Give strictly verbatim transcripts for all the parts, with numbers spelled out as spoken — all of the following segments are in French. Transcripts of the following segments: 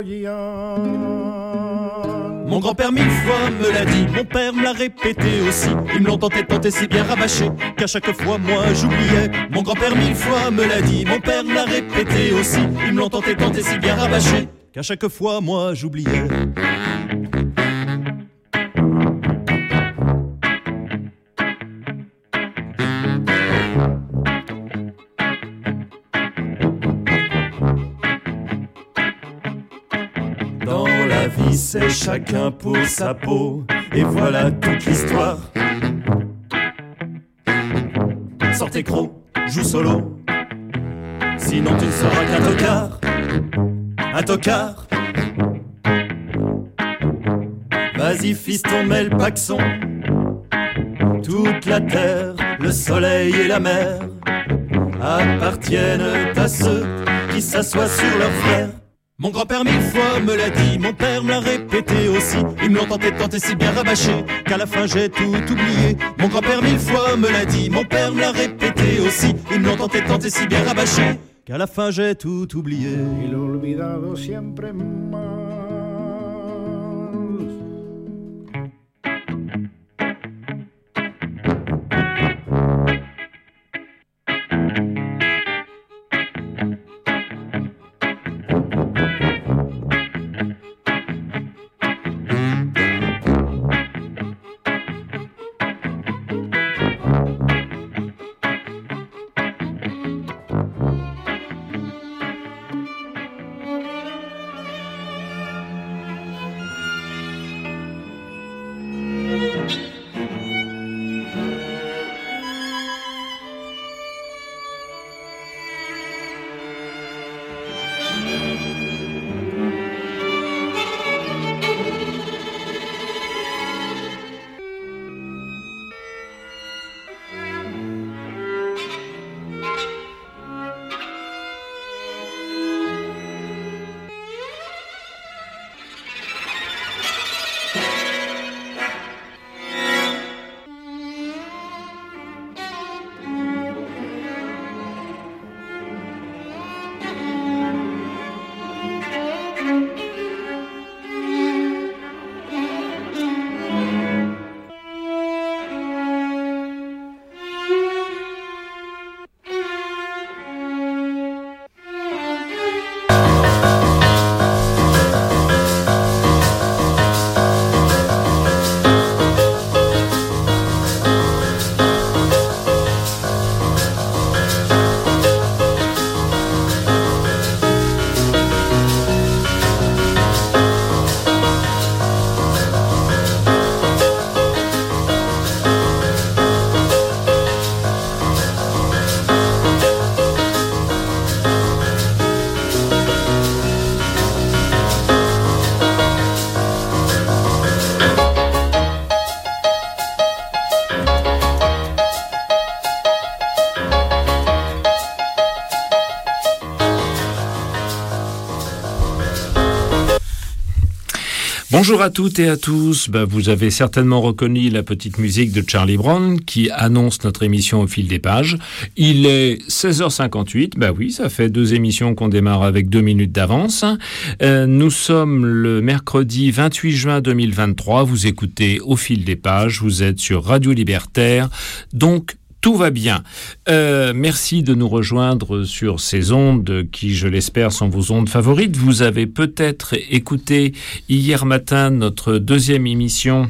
Mon grand-père mille fois me l'a dit, mon père me l'a répété aussi. Ils me l'ont tenté, tenté si bien rabâché qu'à chaque fois moi j'oubliais. Mon grand-père mille fois me l'a dit, mon père me l'a répété aussi. Ils me l'ont tenté, tenté si bien rabâché qu'à chaque fois moi j'oubliais. Dans la vie c'est chacun pour sa peau, et voilà toute l'histoire. Sortez croc, joue solo, sinon tu ne seras qu'un tocard. Un tocard. Vas-y fiston, mets le paxon. Toute la terre, le soleil et la mer appartiennent à ceux qui s'assoient sur leurs frères. Mon grand-père mille fois me l'a dit, mon père me l'a répété aussi. Ils me l'ont tenté, tenté si bien rabâché qu'à la fin j'ai tout oublié. Mon grand-père mille fois me l'a dit, mon père me l'a répété aussi. Ils me l'ont tenté, tenté si bien rabâché qu'à la fin j'ai tout oublié. Il olvidado siempre más. Bonjour à toutes et à tous. Ben, vous avez certainement reconnu la petite musique de Charlie Brown qui annonce notre émission au fil des pages. Il est seize heures cinquante-huit. Ben oui, ça fait deux émissions qu'on démarre avec deux minutes d'avance. Euh, nous sommes le mercredi vingt-huit juin deux mille vingt-trois. Vous écoutez au fil des pages. Vous êtes sur Radio Libertaire. Donc, tout va bien. Euh, merci de nous rejoindre sur ces ondes qui, je l'espère, sont vos ondes favorites. Vous avez peut-être écouté hier matin notre deuxième émission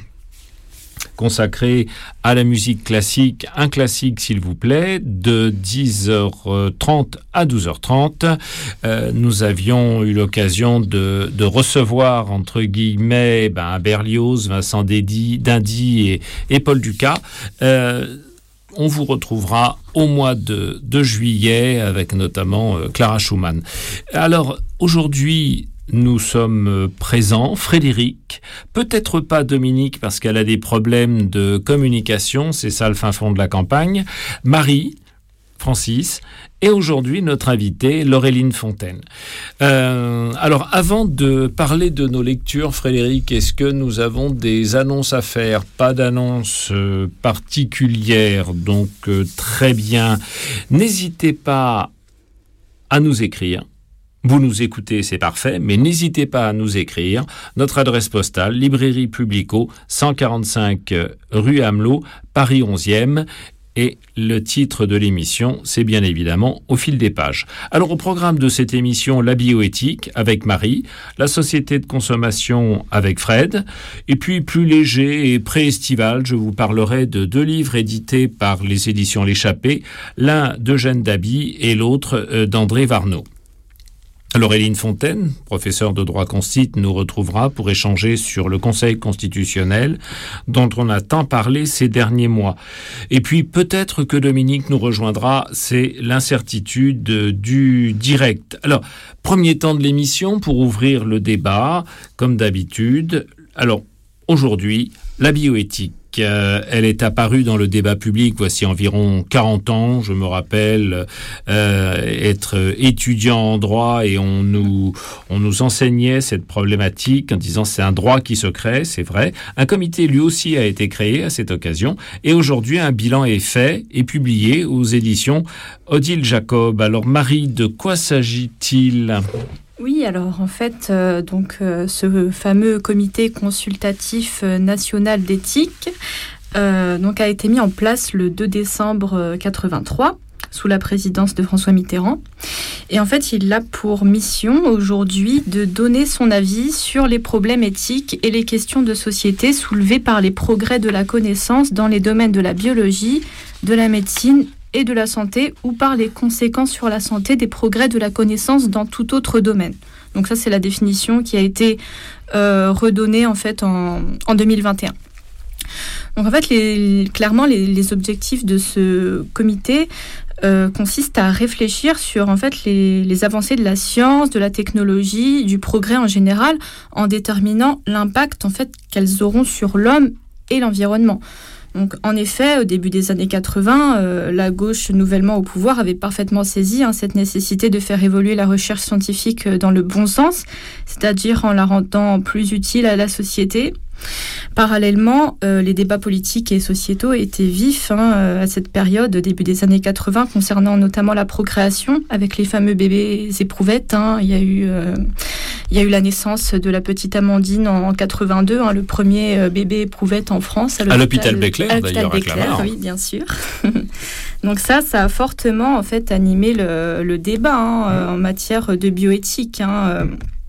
consacrée à la musique classique. Un classique, s'il vous plaît, de dix heures trente à douze heures trente. Euh, nous avions eu l'occasion de, de recevoir, entre guillemets, ben, Berlioz, Vincent Dindy et, et Paul Dukas. Euh, On vous retrouvera au mois de, de juillet avec notamment euh, Clara Schumann. Alors aujourd'hui, nous sommes présents. Frédéric, peut-être pas Dominique parce qu'elle a des problèmes de communication, c'est ça le fin fond de la campagne. Marie, Francis, et aujourd'hui notre invitée Laureline Fontaine. Euh, alors avant de parler de nos lectures, Frédéric, est-ce que nous avons des annonces à faire? Pas d'annonces euh, particulières, donc euh, très bien. N'hésitez pas à nous écrire Vous nous écoutez, c'est parfait, mais n'hésitez pas à nous écrire. Notre adresse postale, Librairie Publico, cent quarante-cinq rue Amelot, Paris onzième. Et le titre de l'émission, c'est bien évidemment Au fil des pages. Alors au programme de cette émission, la bioéthique avec Marie, la société de consommation avec Fred, et puis plus léger et pré-estival, je vous parlerai de deux livres édités par les éditions L'Échappée, l'un d'Eugène Dabi et l'autre d'André Varnaud. Alors Hélène Fontaine, professeure de droit constit, nous retrouvera pour échanger sur le Conseil constitutionnel dont on a tant parlé ces derniers mois. Et puis peut-être que Dominique nous rejoindra, c'est l'incertitude du direct. Alors, premier temps de l'émission pour ouvrir le débat, comme d'habitude. Alors, aujourd'hui, la bioéthique. Euh, elle est apparue dans le débat public voici environ quarante ans. Je me rappelle euh, être étudiant en droit et on nous, on nous enseignait cette problématique en disant c'est un droit qui se crée, c'est vrai. Un comité lui aussi a été créé à cette occasion et aujourd'hui un bilan est fait et publié aux éditions Odile Jacob. Alors Marie, de quoi s'agit-il ? Oui, alors en fait, euh, donc euh, ce fameux comité consultatif euh, national d'éthique euh, donc a été mis en place le deux décembre quatre-vingt-trois sous la présidence de François Mitterrand. Et en fait, il a pour mission aujourd'hui de donner son avis sur les problèmes éthiques et les questions de société soulevées par les progrès de la connaissance dans les domaines de la biologie, de la médecine et de la santé, ou par les conséquences sur la santé des progrès de la connaissance dans tout autre domaine. Donc ça, c'est la définition qui a été euh, redonnée en fait en, en deux mille vingt et un. Donc en fait, les, clairement, les, les objectifs de ce comité euh, consistent à réfléchir sur en fait les, les avancées de la science, de la technologie, du progrès en général, en déterminant l'impact en fait qu'elles auront sur l'homme et l'environnement. Donc, en effet, au début des années quatre-vingts, euh, la gauche nouvellement au pouvoir avait parfaitement saisi hein, cette nécessité de faire évoluer la recherche scientifique dans le bon sens, c'est-à-dire en la rendant plus utile à la société. Parallèlement, euh, les débats politiques et sociétaux étaient vifs hein, à cette période, au début des années quatre-vingts, concernant notamment la procréation, avec les fameux bébés éprouvettes. Hein. Il y a eu, euh, il y a eu la naissance de la petite Amandine en quatre-vingt-deux, hein, le premier euh, bébé éprouvette en France. À l'hôpital Béclair, à l'hôpital d'ailleurs, Béclair, oui, bien sûr. Donc ça, ça a fortement en fait animé le, le débat hein, en matière de bioéthique. Hein,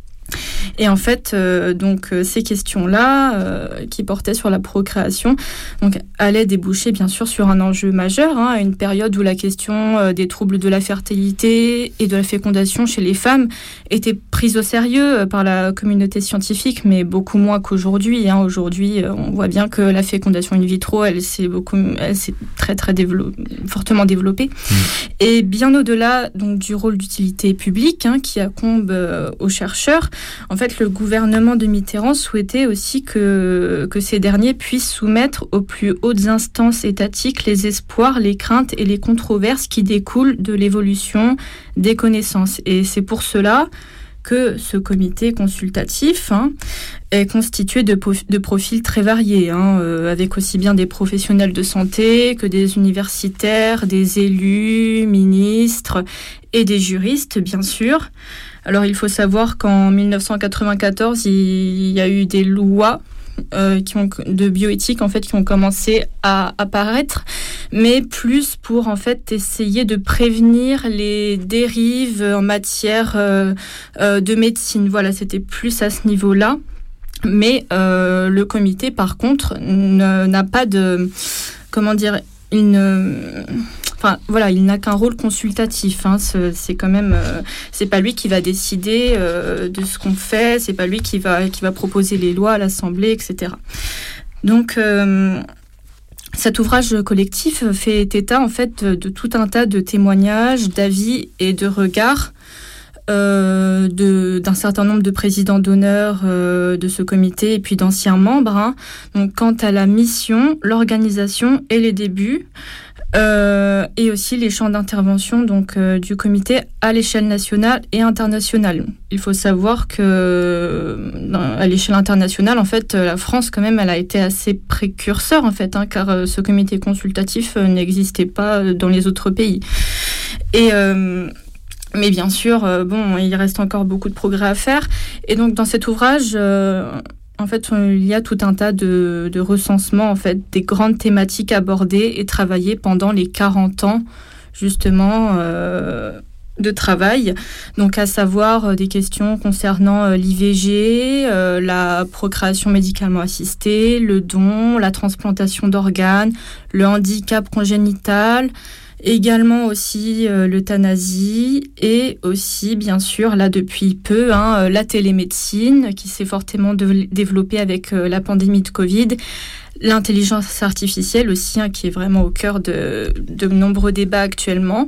Et en fait, euh, donc euh, ces questions-là, euh, qui portaient sur la procréation, donc allaient déboucher bien sûr sur un enjeu majeur, hein, à une période où la question euh, des troubles de la fertilité et de la fécondation chez les femmes était prise au sérieux euh, par la communauté scientifique, mais beaucoup moins qu'aujourd'hui. Hein. Aujourd'hui, euh, on voit bien que la fécondation in vitro, elle s'est beaucoup, elle s'est très très développée, fortement développée. Mmh. Et bien au-delà donc du rôle d'utilité publique hein, qui incombe euh, aux chercheurs. En fait, le gouvernement de Mitterrand souhaitait aussi que, que ces derniers puissent soumettre aux plus hautes instances étatiques les espoirs, les craintes et les controverses qui découlent de l'évolution des connaissances. Et c'est pour cela que ce comité consultatif hein, est constitué de, de profils très variés, hein, euh, avec aussi bien des professionnels de santé que des universitaires, des élus, ministres et des juristes, bien sûr. Alors, il faut savoir qu'en dix-neuf cent quatre-vingt-quatorze, il y a eu des lois euh, qui ont, de bioéthique en fait, qui ont commencé à apparaître, mais plus pour en fait essayer de prévenir les dérives en matière euh, euh, de médecine. Voilà, c'était plus à ce niveau-là. Mais euh, le comité, par contre, ne, n'a pas de... Comment dire il ne... Enfin, voilà, il n'a qu'un rôle consultatif. Hein. C'est, c'est quand même, euh, c'est pas lui qui va décider euh, de ce qu'on fait. C'est pas lui qui va qui va proposer les lois à l'Assemblée, et cetera. Donc, euh, cet ouvrage collectif fait état en fait de, de tout un tas de témoignages, d'avis et de regards euh, de, d'un certain nombre de présidents d'honneur euh, de ce comité et puis d'anciens membres. Hein. Donc, quant à la mission, l'organisation et les débuts. Euh, et aussi les champs d'intervention donc euh, du comité à l'échelle nationale et internationale. Il faut savoir que euh, à l'échelle internationale, en fait, la France quand même, elle a été assez précurseur en fait, hein, car euh, ce comité consultatif euh, n'existait pas dans les autres pays. Et euh, Mais bien sûr, euh, bon, il reste encore beaucoup de progrès à faire. Et donc, dans cet ouvrage, euh, en fait, il y a tout un tas de, de recensements, en fait, des grandes thématiques abordées et travaillées pendant les quarante ans, justement, euh, de travail. Donc, à savoir euh, des questions concernant euh, l'I V G, euh, la procréation médicalement assistée, le don, la transplantation d'organes, le handicap congénital, également aussi euh, l'euthanasie et aussi, bien sûr, là depuis peu, hein, la télémédecine qui s'est fortement de- développée avec euh, la pandémie de Covid, l'intelligence artificielle aussi, hein, qui est vraiment au cœur de, de nombreux débats actuellement.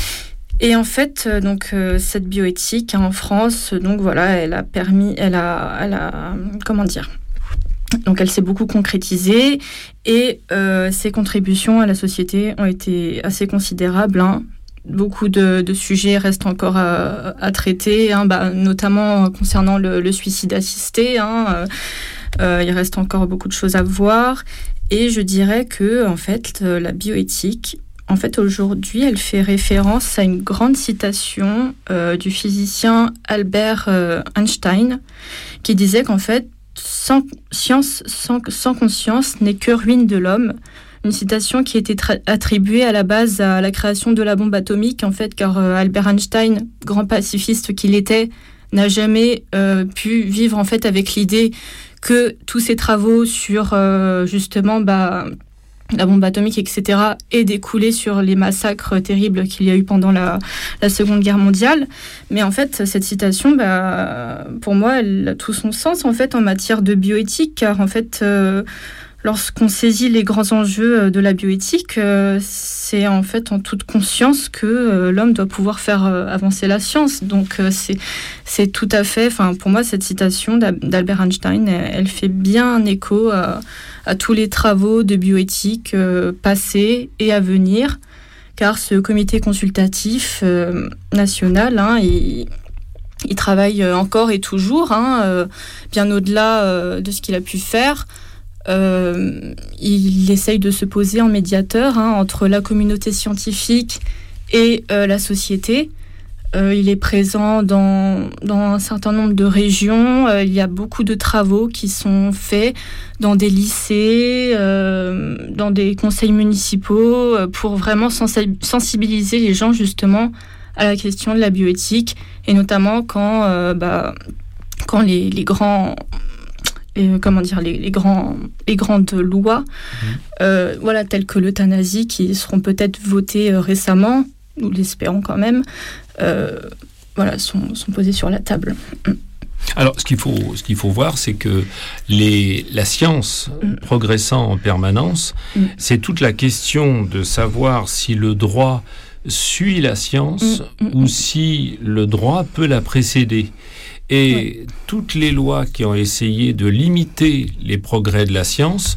Et en fait, euh, donc euh, cette bioéthique hein, en France, donc voilà, elle a permis, elle a, elle a, comment dire. Donc, elle s'est beaucoup concrétisée et euh, ses contributions à la société ont été assez considérables. Hein. Beaucoup de, de sujets restent encore à, à traiter, hein, bah, notamment concernant le, le suicide assisté. Hein, euh, euh, il reste encore beaucoup de choses à voir. Et je dirais que, en fait, la bioéthique, en fait, aujourd'hui, elle fait référence à une grande citation euh, du physicien Albert euh, Einstein, qui disait qu'en fait, Sans science, sans, sans conscience n'est que ruine de l'homme. Une citation qui était tra- attribuée à la base à la création de la bombe atomique, en fait, car euh, Albert Einstein, grand pacifiste qu'il était, n'a jamais euh, pu vivre en fait avec l'idée que tous ses travaux sur euh, justement bah, la bombe atomique, et cetera, aient découlé sur les massacres terribles qu'il y a eu pendant la, la Seconde Guerre mondiale. Mais en fait, cette citation, bah, pour moi, elle a tout son sens en fait en matière de bioéthique, car en fait, euh, lorsqu'on saisit les grands enjeux de la bioéthique, euh, c'est en fait en toute conscience que euh, l'homme doit pouvoir faire euh, avancer la science. Donc euh, c'est c'est tout à fait, enfin pour moi, cette citation d'Albert Einstein, elle, elle fait bien écho à à tous les travaux de bioéthique euh, passés et à venir, car ce comité consultatif euh, national, hein, il, il travaille encore et toujours, hein, euh, bien au-delà euh, de ce qu'il a pu faire. Euh, il essaye de se poser en médiateur hein, entre la communauté scientifique et euh, la société. Euh, il est présent dans, dans un certain nombre de régions. Euh, il y a beaucoup de travaux qui sont faits dans des lycées, euh, dans des conseils municipaux, euh, pour vraiment sensi- sensibiliser les gens justement à la question de la bioéthique, et notamment quand, euh, bah, quand les, les grands... Et, comment dire, les, les, grands, les grandes lois, mmh. euh, voilà, telles que l'euthanasie, qui seront peut-être votées euh, récemment, nous l'espérons quand même, euh, voilà, sont, sont posées sur la table. Alors, ce qu'il faut, ce qu'il faut voir, c'est que les, la science mmh. progressant en permanence, mmh. c'est toute la question de savoir si le droit suit la science mmh. ou si le droit peut la précéder. Et oui. toutes les lois qui ont essayé de limiter les progrès de la science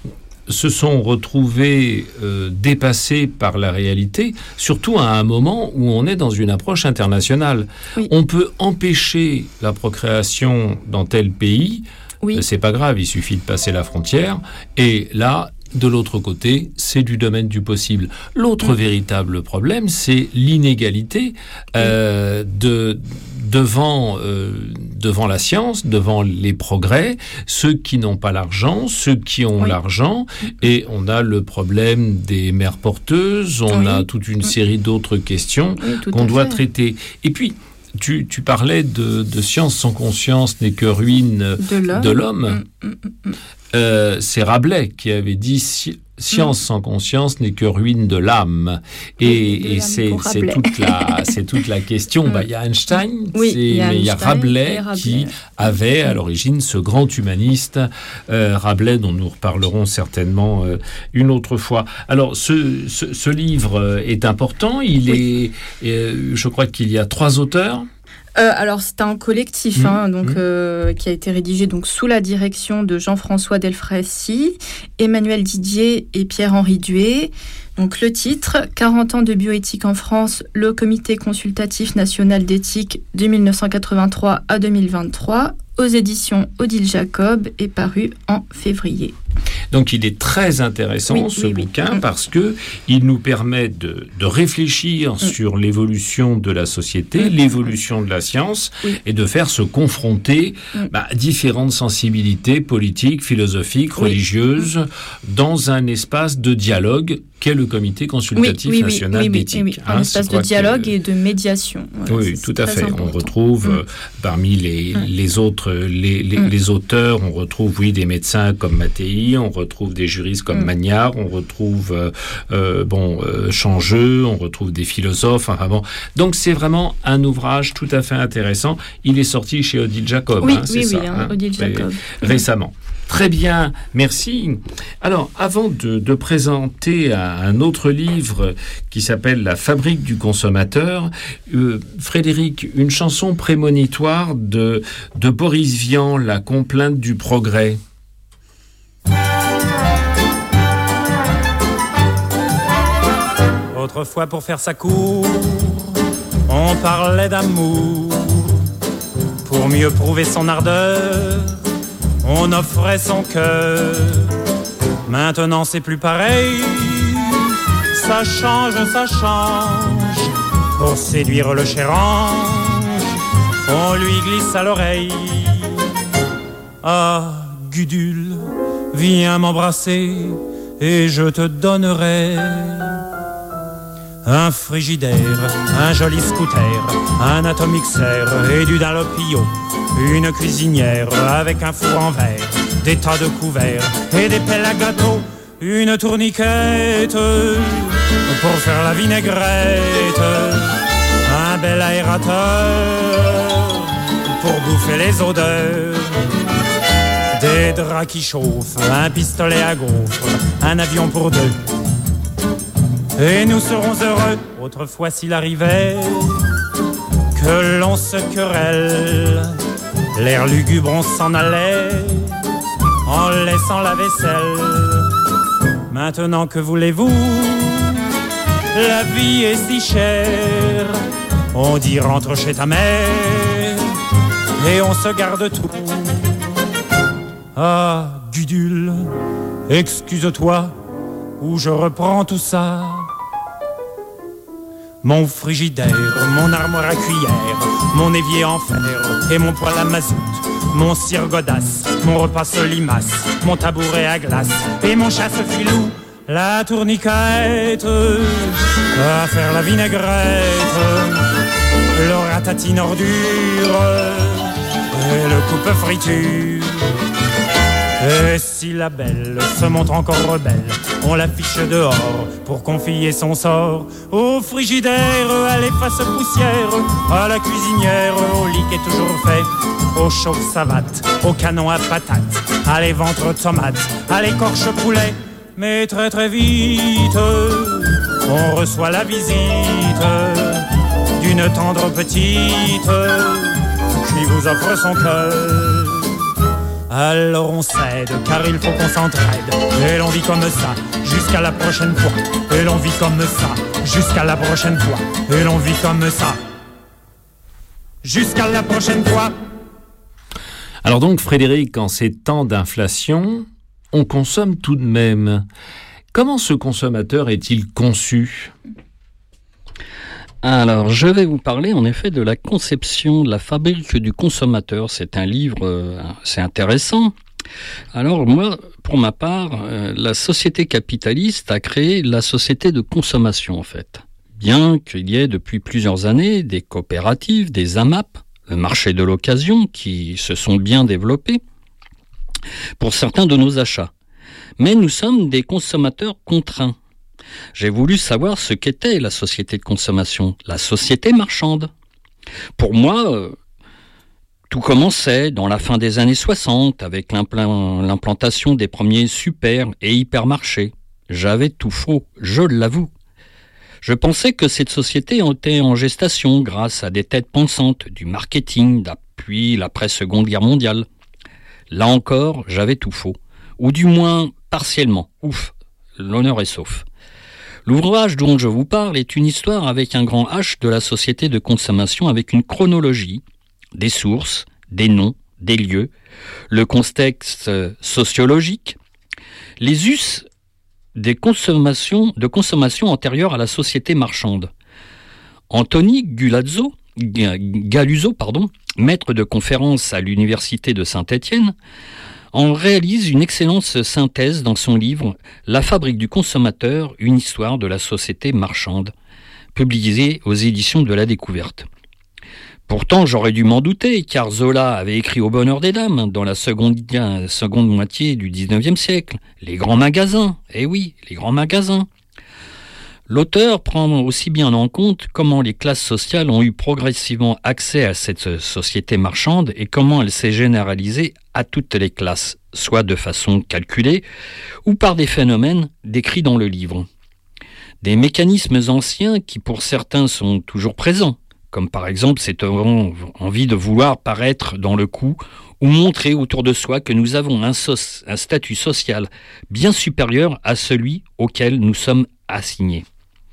se sont retrouvées euh, dépassées par la réalité, surtout à un moment où on est dans une approche internationale. Oui. On peut empêcher la procréation dans tel pays, oui. euh, c'est pas grave, il suffit de passer la frontière, et là, de l'autre côté, c'est du domaine du possible. L'autre mmh. véritable problème, c'est l'inégalité euh, de, devant, euh, devant la science, devant les progrès, ceux qui n'ont pas l'argent, ceux qui ont oui. l'argent, et on a le problème des mères porteuses, on oui. a toute une série d'autres questions oui, qu'on doit fait. traiter. Et puis, Tu, tu parlais de, de science sans conscience n'est que ruine de l'homme. De l'homme. Mmh, mmh, mmh. Euh, c'est Rabelais qui avait dit si, science mmh. sans conscience n'est que ruine de l'âme. Et, oui, et c'est, c'est, toute la, c'est toute la question. Il mmh. bah, y a Einstein, oui, c'est, y a mais il y a Rabelais, Rabelais qui avait à l'origine ce grand humaniste, euh, Rabelais, dont nous reparlerons certainement euh, une autre fois. Alors, ce, ce, ce livre est important. Il oui. est, euh, je crois qu'il y a trois auteurs. Euh, alors c'est un collectif mmh, hein, donc, mmh. euh, qui a été rédigé donc, sous la direction de Jean-François Delfraissy, Emmanuel Didier et Pierre-Henri Duet. Donc le titre, quarante ans de bioéthique en France, le Comité consultatif national d'éthique de dix-neuf cent quatre-vingt-trois à deux mille vingt-trois, aux éditions Odile Jacob, est paru en février. Donc il est très intéressant oui, ce oui, bouquin oui. parce que il nous permet de, de réfléchir mmh. sur l'évolution de la société, mmh. l'évolution de la science oui. et de faire se confronter mmh. bah, différentes sensibilités politiques, philosophiques, oui. religieuses mmh. dans un espace de dialogue qu'est le Comité consultatif oui, oui, national oui, oui, d'éthique. Oui, oui. Un hein, espace de dialogue que... et de médiation. Voilà, oui, tout à fait. Important. On retrouve mmh. euh, parmi les, mmh. les autres, les, les, mmh. les auteurs, on retrouve oui des médecins comme Mattei, on retrouve des juristes comme mmh. Magnard, on retrouve euh, euh, bon euh, Changeux, on retrouve des philosophes. Enfin bon, donc c'est vraiment un ouvrage tout à fait intéressant. Il est sorti chez Odile Jacob. Oui, hein, oui, c'est oui, ça, hein, hein, Odile Jacob. Récemment. Très bien, merci. Alors, avant de, de présenter un, un autre livre qui s'appelle La fabrique du consommateur, euh, Frédéric, une chanson prémonitoire de, de Boris Vian, La complainte du progrès. Autrefois, pour faire sa cour, on parlait d'amour. Pour mieux prouver son ardeur, on offrait son cœur. Maintenant c'est plus pareil. Ça change, ça change. Pour séduire le cher ange, on lui glisse à l'oreille. Ah, Gudule, viens m'embrasser et je te donnerai un frigidaire, un joli scooter, un atomixer et du Dalopio, une cuisinière avec un four en verre, des tas de couverts et des pelles à gâteau, une tourniquette pour faire la vinaigrette, un bel aérateur pour bouffer les odeurs, des draps qui chauffent, un pistolet à gaufres, un avion pour deux. Et nous serons heureux, autrefois s'il arrivait que l'on se querelle, l'air lugubre on s'en allait en laissant la vaisselle. Maintenant que voulez-vous, la vie est si chère, on dit rentre chez ta mère et on se garde tout. Ah, Gudule, excuse-toi ou je reprends tout ça. Mon frigidaire, mon armoire à cuillère, mon évier en fer et mon poêle à mazout, mon cire godasse, mon repas solimace, mon tabouret à glace et mon chasse-filou, la tourniquette à faire la vinaigrette, le ratatine ordure et le coupe-friture. Et si la belle se montre encore rebelle, on l'affiche dehors pour confier son sort au frigidaire, à l'efface poussière, à la cuisinière, au lit qui est toujours fait, au chauffe-savate, au canon à patates, à l'éventre tomates, à l'écorche poulet. Mais très très vite, on reçoit la visite d'une tendre petite qui vous offre son cœur. Alors on cède, car il faut qu'on s'entraide. Et l'on vit comme ça, jusqu'à la prochaine fois. Et l'on vit comme ça, jusqu'à la prochaine fois. Et l'on vit comme ça, jusqu'à la prochaine fois. Alors donc, Frédéric, en ces temps d'inflation, on consomme tout de même. Comment ce consommateur est-il conçu ? Alors, je vais vous parler en effet de la conception de la fabrique du consommateur. C'est un livre euh, assez intéressant. Alors moi, pour ma part, euh, la société capitaliste a créé la société de consommation en fait. Bien qu'il y ait depuis plusieurs années des coopératives, des A M A P, le marché de l'occasion, qui se sont bien développés pour certains de nos achats. Mais nous sommes des consommateurs contraints. J'ai voulu savoir ce qu'était la société de consommation, la société marchande. Pour moi, euh, tout commençait dans la fin des années soixante avec l'impl- l'implantation des premiers super et hypermarchés. J'avais tout faux, je l'avoue. Je pensais que cette société était en gestation grâce à des têtes pensantes, du marketing depuis l'après-seconde guerre mondiale. Là encore, j'avais tout faux. Ou du moins, partiellement. Ouf, l'honneur est sauf. L'ouvrage dont je vous parle est une histoire avec un grand H de la société de consommation avec une chronologie, des sources, des noms, des lieux, le contexte sociologique, les us des consommations, de consommation antérieures à la société marchande. Anthony Gulazzo, Galuzzo, pardon, maître de conférence à l'université de Saint-Étienne, en réalise une excellente synthèse dans son livre « La fabrique du consommateur, une histoire de la société marchande », publié aux éditions de la Découverte. Pourtant, j'aurais dû m'en douter, car Zola avait écrit Au bonheur des dames dans la seconde, seconde moitié du dix-neuvième siècle. Les grands magasins, eh oui, les grands magasins. L'auteur prend aussi bien en compte comment les classes sociales ont eu progressivement accès à cette société marchande et comment elle s'est généralisée à toutes les classes, soit de façon calculée ou par des phénomènes décrits dans le livre. Des mécanismes anciens qui pour certains sont toujours présents, comme par exemple cette envie de vouloir paraître dans le coup ou montrer autour de soi que nous avons un, so- un statut social bien supérieur à celui auquel nous sommes assignés.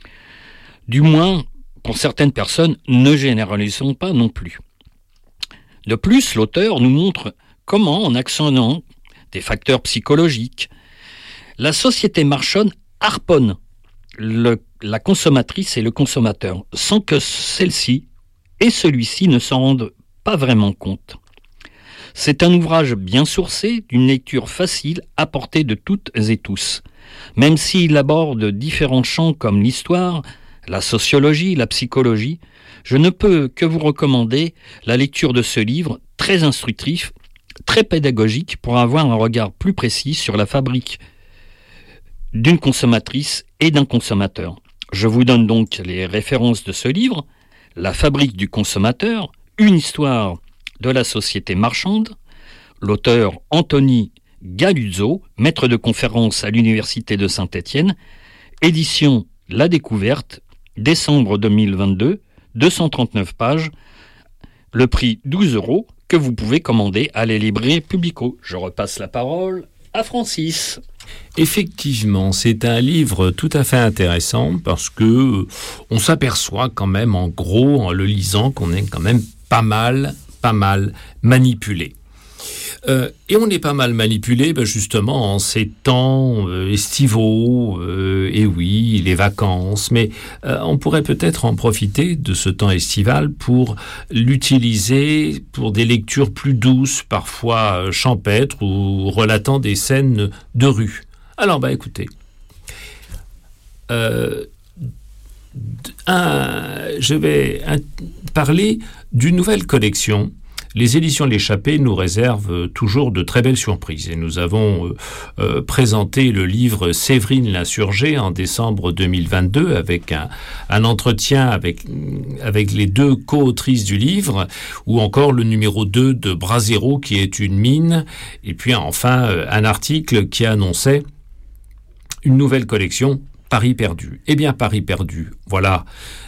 Du moins, pour certaines personnes, ne généralisons pas non plus. De plus, l'auteur nous montre comment, en actionnant des facteurs psychologiques, la société marchande harponne le, la consommatrice et le consommateur, sans que celle-ci et celui-ci ne s'en rendent pas vraiment compte. C'est un ouvrage bien sourcé, d'une lecture facile à portée de toutes et tous. Même s'il aborde différents champs comme l'histoire, la sociologie, la psychologie, je ne peux que vous recommander la lecture de ce livre très instructif, très pédagogique pour avoir un regard plus précis sur la fabrique d'une consommatrice et d'un consommateur. Je vous donne donc les références de ce livre, La fabrique du consommateur, une histoire de la société marchande, l'auteur Anthony Galuzzo, maître de conférence à l'université de Saint-Étienne, édition La Découverte, décembre deux mille vingt-deux, deux cent trente-neuf pages, le prix douze euros, que vous pouvez commander à les librairies Publico. Je repasse la parole à Francis. Effectivement, c'est un livre tout à fait intéressant parce que on s'aperçoit quand même, en gros, en le lisant, qu'on est quand même pas mal, pas mal manipulé. Euh, et on est pas mal manipulé ben justement en ces temps euh, estivaux, euh, et oui, les vacances, mais euh, on pourrait peut-être en profiter de ce temps estival pour l'utiliser pour des lectures plus douces, parfois euh, champêtres ou relatant des scènes de rue. Alors, bah écoutez, euh, un, je vais un, parler d'une nouvelle collection. Les éditions L'Échappée nous réservent toujours de très belles surprises et nous avons euh, euh, présenté le livre Séverine l'insurgée en décembre deux mille vingt-deux avec un, un entretien avec, avec les deux co-autrices du livre, ou encore le numéro deux de Brasero qui est une mine, et puis enfin euh, un article qui annonçait une nouvelle collection, Paris perdu. Eh bien, Paris perdu, voilà.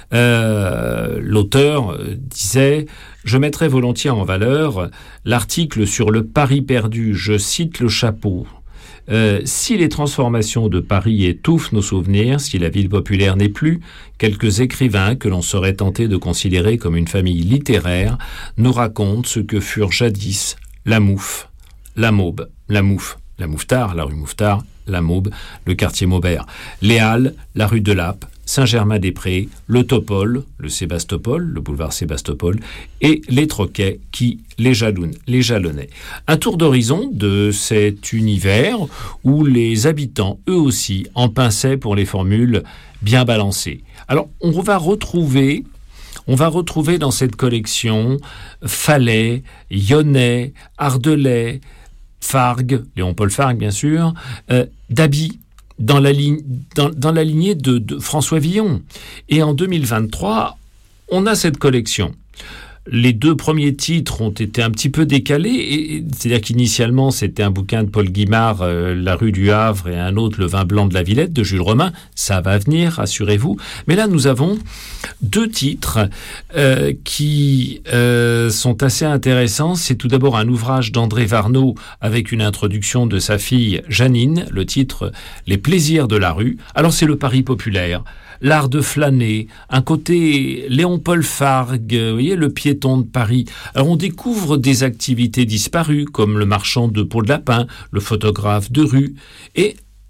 Euh, l'auteur euh, disait « Je mettrais volontiers en valeur l'article sur le Paris perdu, je cite le chapeau. Euh, si les transformations de Paris étouffent nos souvenirs, si la ville populaire n'est plus, quelques écrivains que l'on serait tenté de considérer comme une famille littéraire nous racontent ce que furent jadis la Mouffe, la Maube, la Mouffe, la Mouffetard, la rue Mouffetard, la Maube, le quartier Maubert, les Halles, la rue de Lappe, Saint-Germain-des-Prés, le Topol, le Sébastopol, le boulevard Sébastopol, et les Troquets qui les, jalon- les jalonnaient. Un tour d'horizon de cet univers où les habitants, eux aussi, en pinçaient pour les formules bien balancées. Alors, on va retrouver... On va retrouver dans cette collection Falais, Yonnet, Ardelais, Fargue, Léon-Paul Fargue bien sûr, euh, Dabi, dans la, ligne, dans, dans la lignée de, de François Villon. Et en deux mille vingt-trois, on a cette collection. Les deux premiers titres ont été un petit peu décalés, et, c'est-à-dire qu'initialement c'était un bouquin de Paul Guimard, euh, La rue du Havre, et un autre, Le vin blanc de la Villette, de Jules Romain. Ça va venir, rassurez-vous. Mais là, nous avons deux titres euh, qui euh, sont assez intéressants. C'est tout d'abord un ouvrage d'André Varnaud avec une introduction de sa fille Janine, le titre « Les plaisirs de la rue ». Alors c'est le Paris populaire, l'art de flâner, un côté Léon-Paul Fargue, vous voyez, le piéton de Paris. Alors on découvre des activités disparues, comme le marchand de peau de lapin, le photographe de rue, et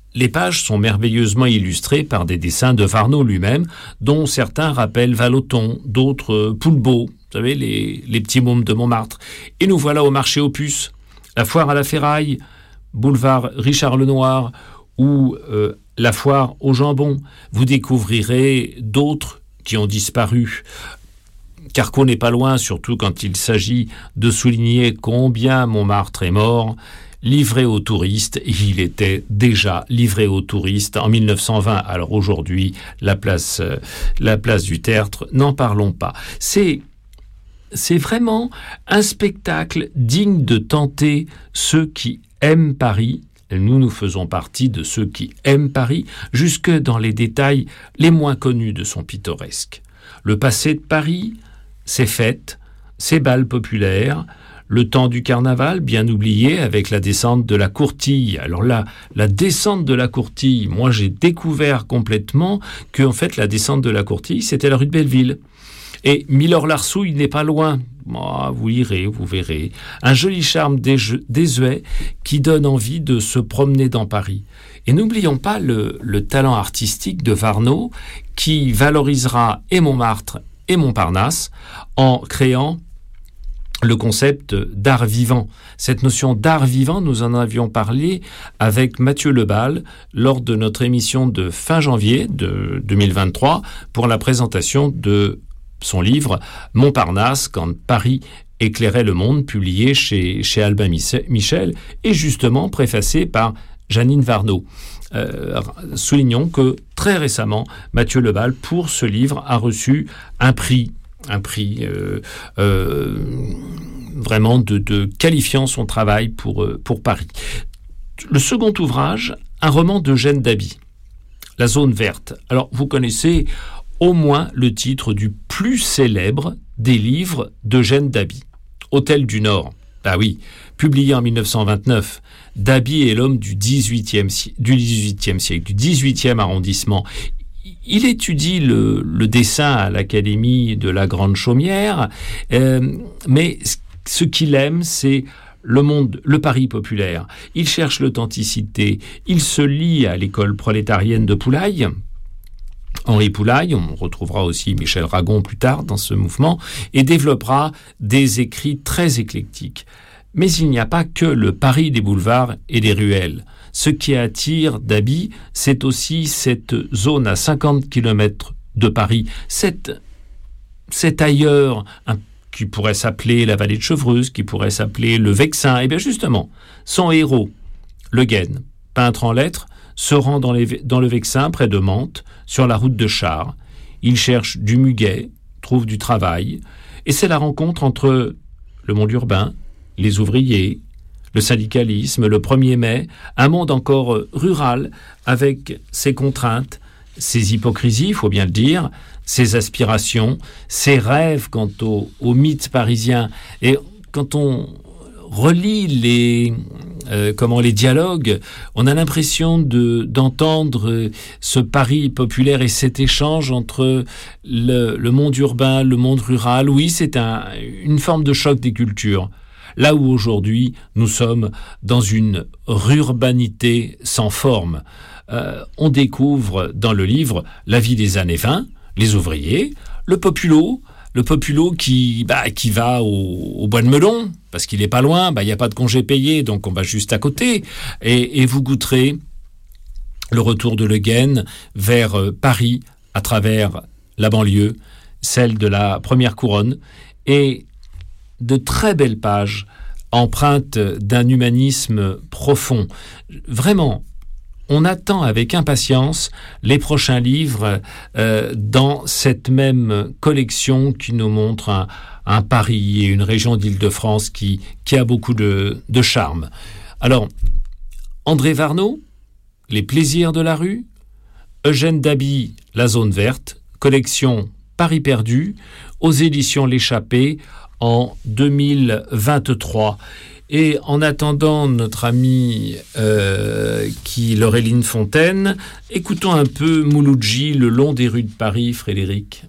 les pages sont merveilleusement illustrées par des dessins de Warneau lui-même, dont certains rappellent Vallotton, d'autres euh, Poulbeau, vous savez, les, les petits mômes de Montmartre. Et nous voilà au marché aux puces, la foire à la ferraille, boulevard Richard Lenoir, ou euh, la foire au jambon. Vous découvrirez d'autres qui ont disparu. Carquot n'est pas loin, surtout quand il s'agit de souligner combien Montmartre est mort. Livré aux touristes, il était déjà livré aux touristes en mille neuf cent vingt. Alors aujourd'hui, la place, euh, la place du Tertre, n'en parlons pas. C'est, c'est vraiment un spectacle digne de tenter ceux qui aiment Paris. Nous, nous faisons partie de ceux qui aiment Paris, jusque dans les détails les moins connus de son pittoresque. Le passé de Paris, ses fêtes, ses bals populaires, le temps du carnaval, bien oublié, avec la descente de la Courtille. Alors là, la descente de la Courtille, moi j'ai découvert complètement que en fait la descente de la Courtille, c'était la rue de Belleville. Et Milor-Larsouille n'est pas loin. Oh, vous irez, vous verrez. Un joli charme désuet qui donne envie de se promener dans Paris. Et n'oublions pas le, le talent artistique de Warneau qui valorisera et Montmartre et Montparnasse en créant le concept d'art vivant. Cette notion d'art vivant, nous en avions parlé avec Mathieu Lebal lors de notre émission de fin janvier de deux mille vingt-trois pour la présentation de son livre Montparnasse, quand Paris éclairait le monde, publié chez, chez Albin Michel et justement préfacé par Jeannine Warneau. Euh, soulignons que très récemment, Mathieu Lebal, pour ce livre, a reçu un prix un prix euh, euh, vraiment de, de qualifiant son travail pour, euh, pour Paris. Le second ouvrage, un roman d'Eugène Daby, La zone verte. Alors, vous connaissez au moins le titre du plus célèbre des livres d'Eugène Daby, Hôtel du Nord. Ah oui, publié en mille neuf cent vingt-neuf, Daby est l'homme du dix-huitième, du dix-huitième siècle, du dix-huitième arrondissement. Il étudie le, le dessin à l'Académie de la Grande Chaumière, euh, mais ce qu'il aime, c'est le monde, le Paris populaire. Il cherche l'authenticité. Il se lie à l'école prolétarienne de Poulaille, Henri Poulaille, on retrouvera aussi Michel Ragon plus tard dans ce mouvement, et développera des écrits très éclectiques. Mais il n'y a pas que le Paris des boulevards et des ruelles. Ce qui attire Daby, c'est aussi cette zone à cinquante kilomètres de Paris, cette, cet ailleurs un, qui pourrait s'appeler la vallée de Chevreuse, qui pourrait s'appeler le Vexin. Et bien justement, son héros, Le Guen, peintre en lettres, se rend dans, les, dans le Vexin, près de Mantes, sur la route de Chars. Il cherche du muguet, trouve du travail, et c'est la rencontre entre le monde urbain, les ouvriers, le syndicalisme, le premier mai, un monde encore rural, avec ses contraintes, ses hypocrisies, il faut bien le dire, ses aspirations, ses rêves quant au, au mythe parisien. Et quand on relit les, euh, comment, les dialogues, on a l'impression de, d'entendre ce Paris populaire et cet échange entre le, le monde urbain, le monde rural. Oui, c'est un, une forme de choc des cultures. Là où aujourd'hui, nous sommes dans une rurbanité sans forme. Euh, on découvre dans le livre la vie des années vingt, les ouvriers, le populo, le populo qui, bah, qui va au, au bois de Melon, parce qu'il n'est pas loin, bah, il n'y a pas de congé payé, donc on va juste à côté. Et, et vous goûterez le retour de Le Guen vers euh, Paris, à travers la banlieue, celle de la première couronne, et de très belles pages empreintes d'un humanisme profond. Vraiment, on attend avec impatience les prochains livres euh, dans cette même collection qui nous montre un, un Paris et une région d'Île-de-France qui, qui a beaucoup de, de charme. Alors, André Warneau, Les plaisirs de la rue, Eugène Daby, La zone verte, collection Paris perdu, aux éditions L'Échappée, en deux mille vingt-trois. Et en attendant notre ami euh, qui Laureline Fontaine, écoutons un peu Mouloudji, Le long des rues de Paris, Frédéric.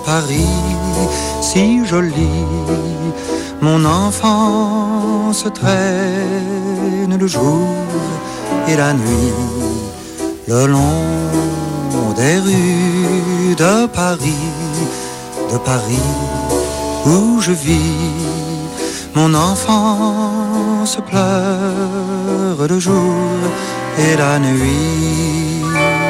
Paris si jolie. Mon enfance traîne le jour et la nuit, le long des rues de Paris, de Paris où je vis. Mon enfance pleure le jour et la nuit.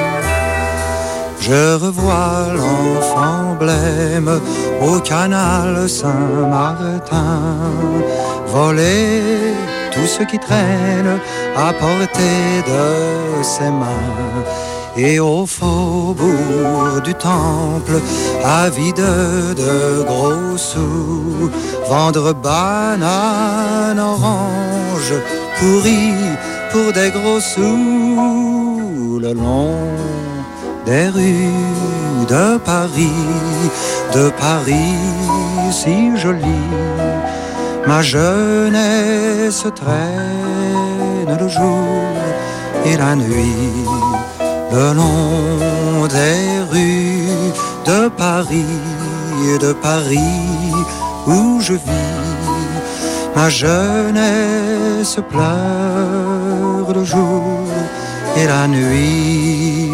Je revois l'enfant blême au canal Saint-Martin, voler tout ce qui traîne à portée de ses mains. Et au faubourg du Temple, avide de gros sous, vendre bananes, oranges, pourries pour des gros sous, le long des rues de Paris, de Paris si jolie. Ma jeunesse traîne le jour et la nuit, le long des rues de Paris, de Paris où je vis. Ma jeunesse pleure le jour et la nuit.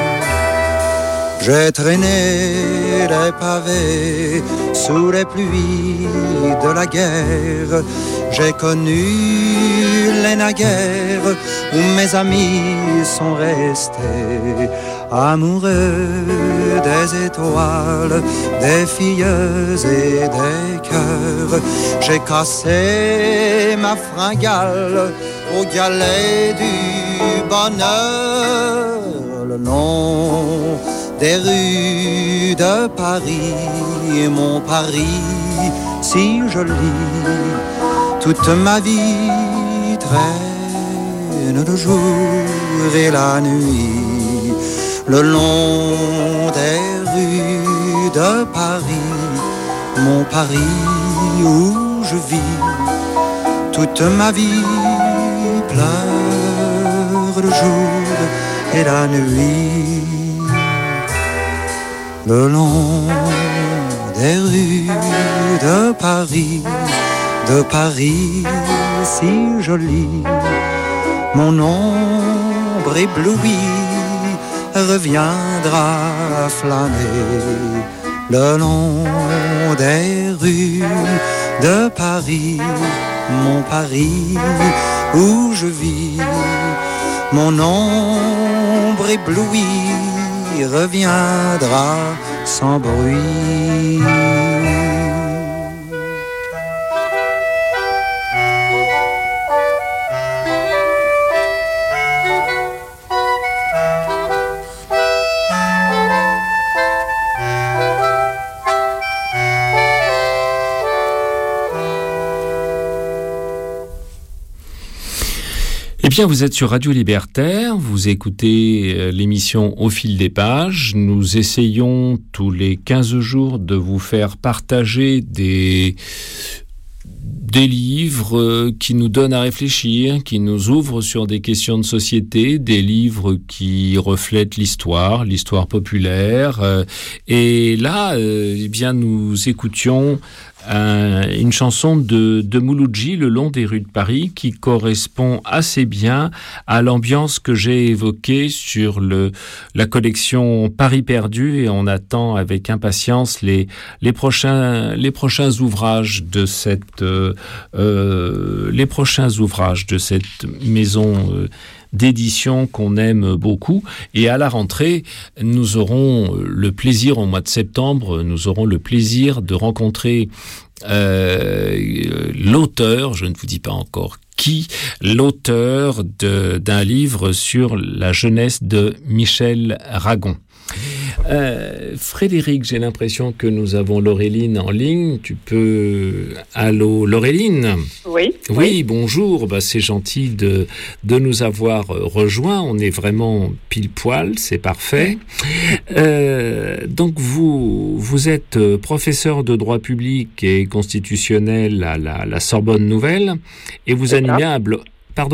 J'ai traîné les pavés sous les pluies de la guerre. J'ai connu les naguères où mes amis sont restés amoureux des étoiles, des filles et des cœurs. J'ai cassé ma fringale au galet du bonheur, le long des rues de Paris, mon Paris si joli. Toute ma vie traîne le jour et la nuit, le long des rues de Paris, mon Paris où je vis. Toute ma vie pleure le jour et la nuit, le long des rues de Paris, de Paris si joli. Mon ombre éblouie reviendra flâner le long des rues de Paris, mon Paris où je vis. Mon ombre éblouie reviendra sans bruit. Eh bien, vous êtes sur Radio Libertaire, vous écoutez l'émission Au fil des pages. Nous essayons tous les quinze jours de vous faire partager des, des livres qui nous donnent à réfléchir, qui nous ouvrent sur des questions de société, des livres qui reflètent l'histoire, l'histoire populaire. Et là, eh bien, nous écoutions Un, une chanson de, de Mouloudji, Le long des rues de Paris, qui correspond assez bien à l'ambiance que j'ai évoquée sur le, la collection Paris perdu, et on attend avec impatience les, les, prochains, les prochains ouvrages de cette, euh, euh, les prochains ouvrages de cette maison euh, d'édition qu'on aime beaucoup. Et à la rentrée, nous aurons le plaisir, au mois de septembre, nous aurons le plaisir de rencontrer euh, l'auteur, je ne vous dis pas encore qui, l'auteur de, d'un livre sur la jeunesse de Michel Ragon. Euh, Frédéric, j'ai l'impression que nous avons Laureline en ligne. Tu peux... Allô, Laureline ? Oui. Oui, oui. Bonjour. Bah, c'est gentil de, de nous avoir rejoints. On est vraiment pile poil, c'est parfait. Euh, donc, vous, vous êtes professeur de droit public et constitutionnel à la, la Sorbonne Nouvelle et vous c'est animez ça. un blog... Pardon ?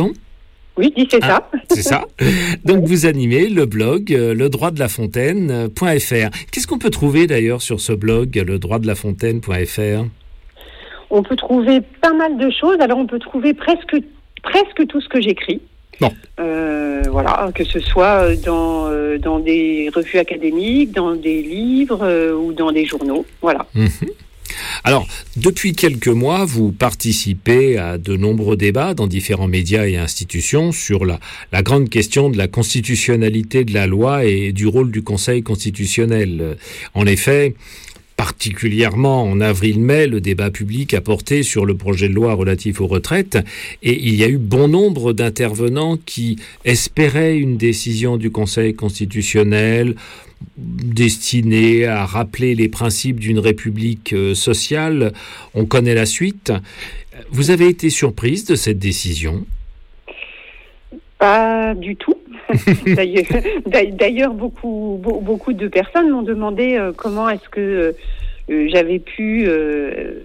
Oui, dis, c'est ah, ça. C'est ça. Donc, vous animez le blog euh, le droit de la fontaine point f r. Qu'est-ce qu'on peut trouver d'ailleurs sur ce blog, le droit de la fontaine point f r? On peut trouver pas mal de choses. Alors, on peut trouver presque, presque tout ce que j'écris. Bon. Euh, voilà, que ce soit dans, euh, dans des revues académiques, dans des livres euh, ou dans des journaux. Voilà. Mmh. Alors, depuis quelques mois, vous participez à de nombreux débats dans différents médias et institutions sur la, la grande question de la constitutionnalité de la loi et du rôle du Conseil constitutionnel. En effet, particulièrement en avril-mai, le débat public a porté sur le projet de loi relatif aux retraites et il y a eu bon nombre d'intervenants qui espéraient une décision du Conseil constitutionnel destinée à rappeler les principes d'une république sociale. On connaît la suite. Vous avez été surprise de cette décision ? Pas du tout. D'ailleurs, d'ailleurs, beaucoup, beaucoup de personnes m'ont demandé euh, comment est-ce que euh, j'avais pu euh,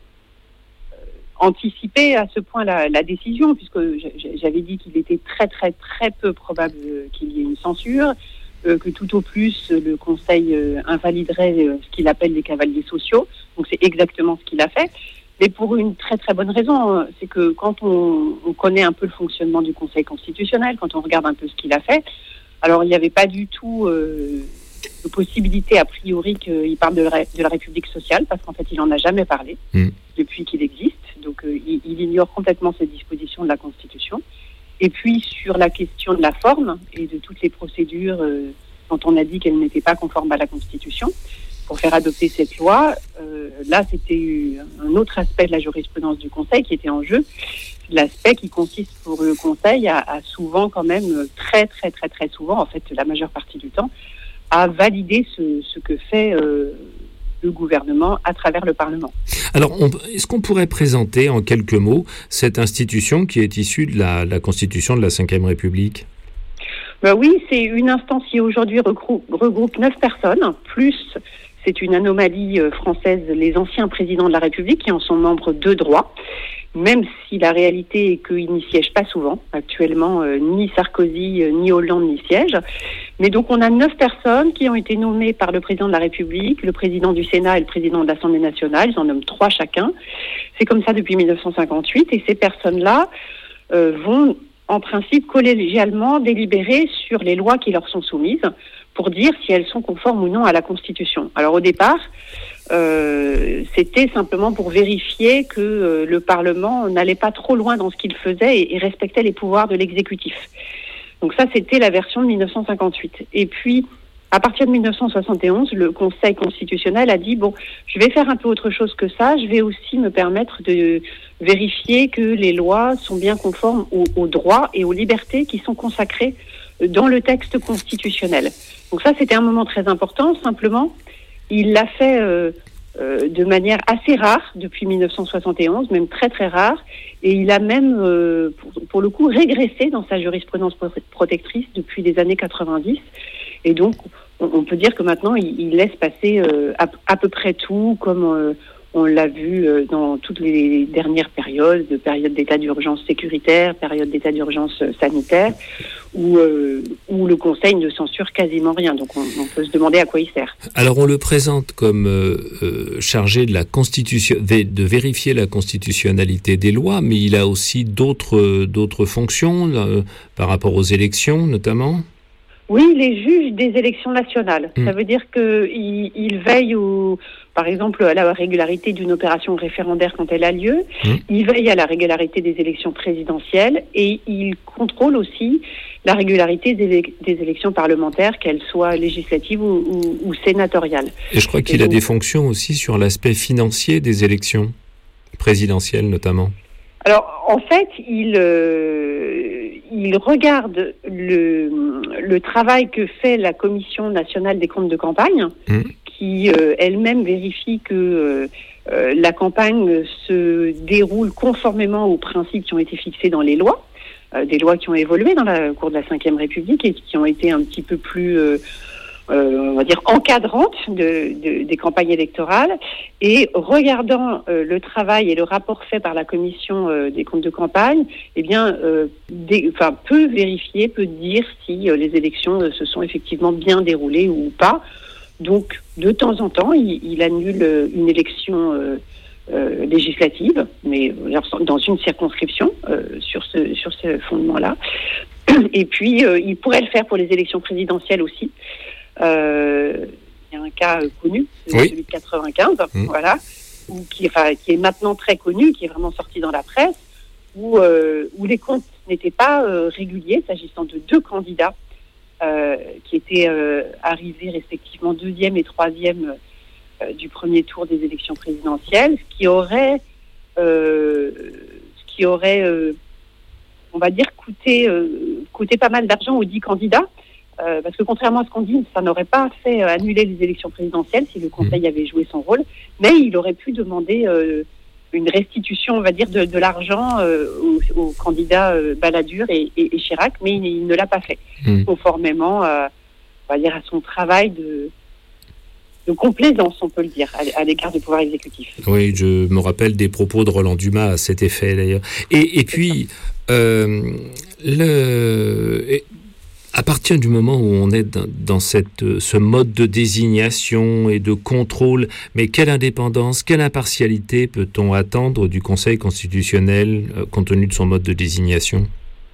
anticiper à ce point la, la décision, puisque j'avais dit qu'il était très, très, très peu probable qu'il y ait une censure, euh, que tout au plus le Conseil euh, invaliderait euh, ce qu'il appelle les cavaliers sociaux. Donc c'est exactement ce qu'il a fait. Mais pour une très très bonne raison, c'est que quand on, on connaît un peu le fonctionnement du Conseil constitutionnel, quand on regarde un peu ce qu'il a fait, alors il n'y avait pas du tout euh, de possibilité a priori qu'il parle de la, de la République sociale, parce qu'en fait il n'en a jamais parlé mmh. depuis qu'il existe, donc euh, il, il ignore complètement ces dispositions de la Constitution. Et puis sur la question de la forme et de toutes les procédures euh, dont on a dit qu'elles n'étaient pas conformes à la Constitution, pour faire adopter cette loi, euh, là c'était un autre aspect de la jurisprudence du Conseil qui était en jeu, l'aspect qui consiste pour le Conseil à, à souvent quand même, très très très très souvent, en fait la majeure partie du temps, à valider ce, ce que fait euh, le gouvernement à travers le Parlement. Alors, on, est-ce qu'on pourrait présenter en quelques mots cette institution qui est issue de la, la Constitution de la cinquième République ? Ben oui, c'est une instance qui aujourd'hui regroupe, regroupe neuf personnes, plus... C'est une anomalie française, les anciens présidents de la République qui en sont membres de droit, même si la réalité est qu'ils n'y siègent pas souvent. Actuellement, euh, ni Sarkozy, euh, ni Hollande n'y siègent. Mais donc on a neuf personnes qui ont été nommées par le président de la République, le président du Sénat et le président de l'Assemblée nationale. Ils en nomment trois chacun. C'est comme ça depuis dix-neuf cent cinquante-huit. Et ces personnes-là euh, vont, en principe, collégialement délibérer sur les lois qui leur sont soumises, pour dire si elles sont conformes ou non à la Constitution. Alors au départ, euh, c'était simplement pour vérifier que euh, le Parlement n'allait pas trop loin dans ce qu'il faisait et, et respectait les pouvoirs de l'exécutif. Donc ça, c'était la version de dix-neuf cent cinquante-huit. Et puis, à partir de dix-neuf cent soixante et onze, le Conseil constitutionnel a dit, bon, je vais faire un peu autre chose que ça, je vais aussi me permettre de vérifier que les lois sont bien conformes aux, aux droits et aux libertés qui sont consacrés dans le texte constitutionnel. Donc ça, c'était un moment très important. Simplement, il l'a fait euh, euh, de manière assez rare depuis dix-neuf cent soixante et onze, même très très rare. Et il a même, euh, pour, pour le coup, régressé dans sa jurisprudence protectrice depuis les années quatre-vingt-dix. Et donc, on, on peut dire que maintenant, il, il laisse passer euh, à, à peu près tout, comme euh, on l'a vu euh, dans toutes les dernières périodes, de période d'état d'urgence sécuritaire, période d'état d'urgence sanitaire, où, euh, où le Conseil ne censure quasiment rien. Donc on, on peut se demander à quoi il sert. Alors on le présente comme euh, euh, chargé de, la constitution, de vérifier la constitutionnalité des lois, mais il a aussi d'autres, d'autres fonctions là, par rapport aux élections notamment. Oui, les juges des élections nationales. Mmh. Ça veut dire qu'il il veille, au, par exemple, à la régularité d'une opération référendaire quand elle a lieu. Mmh. Il veille à la régularité des élections présidentielles et il contrôle aussi la régularité des, des élections parlementaires, qu'elles soient législatives ou, ou, ou sénatoriales. Et je crois qu'il et a donc, des fonctions aussi sur l'aspect financier des élections présidentielles notamment. Alors, en fait, il, euh, il regarde le, le travail que fait la Commission nationale des comptes de campagne, mmh. qui euh, elle-même vérifie que euh, la campagne se déroule conformément aux principes qui ont été fixés dans les lois, euh, des lois qui ont évolué dans la cour de la cinquième République et qui ont été un petit peu plus... Euh, euh, on va dire encadrante de, de, des campagnes électorales, et regardant euh, le travail et le rapport fait par la commission euh, des comptes de campagne, eh bien, euh, des, enfin, peut vérifier, peut dire si euh, les élections euh, se sont effectivement bien déroulées ou pas. Donc, de temps en temps, il, il annule une élection euh, euh, législative, mais dans une circonscription, euh, sur ce sur ce fondement-là. Et puis, euh, il pourrait le faire pour les élections présidentielles aussi. Euh, il y a un cas euh, connu, celui oui. de quatre-vingt-quinze, mmh. voilà, où, qui, enfin, qui est maintenant très connu, qui est vraiment sorti dans la presse, où, euh, où les comptes n'étaient pas euh, réguliers, s'agissant de deux candidats euh, qui étaient euh, arrivés respectivement deuxième et troisième euh, du premier tour des élections présidentielles, ce qui aurait, euh, ce qui aurait euh, on va dire, coûté, euh, coûté pas mal d'argent aux dix candidats. Euh, parce que contrairement à ce qu'on dit, ça n'aurait pas fait euh, annuler les élections présidentielles si le Conseil mmh. avait joué son rôle, mais il aurait pu demander euh, une restitution, on va dire, de, de l'argent euh, aux, aux candidats euh, Balladur et, et, et Chirac, mais il, il ne l'a pas fait, mmh. conformément euh, on va dire, à son travail de, de complaisance, on peut le dire, à, à l'égard du pouvoir exécutif. Oui, je me rappelle des propos de Roland Dumas à cet effet, d'ailleurs. Et, et puis, euh, le... Et... à partir du moment où on est dans, dans cette, ce mode de désignation et de contrôle, mais quelle indépendance, quelle impartialité peut-on attendre du Conseil constitutionnel euh, compte tenu de son mode de désignation ?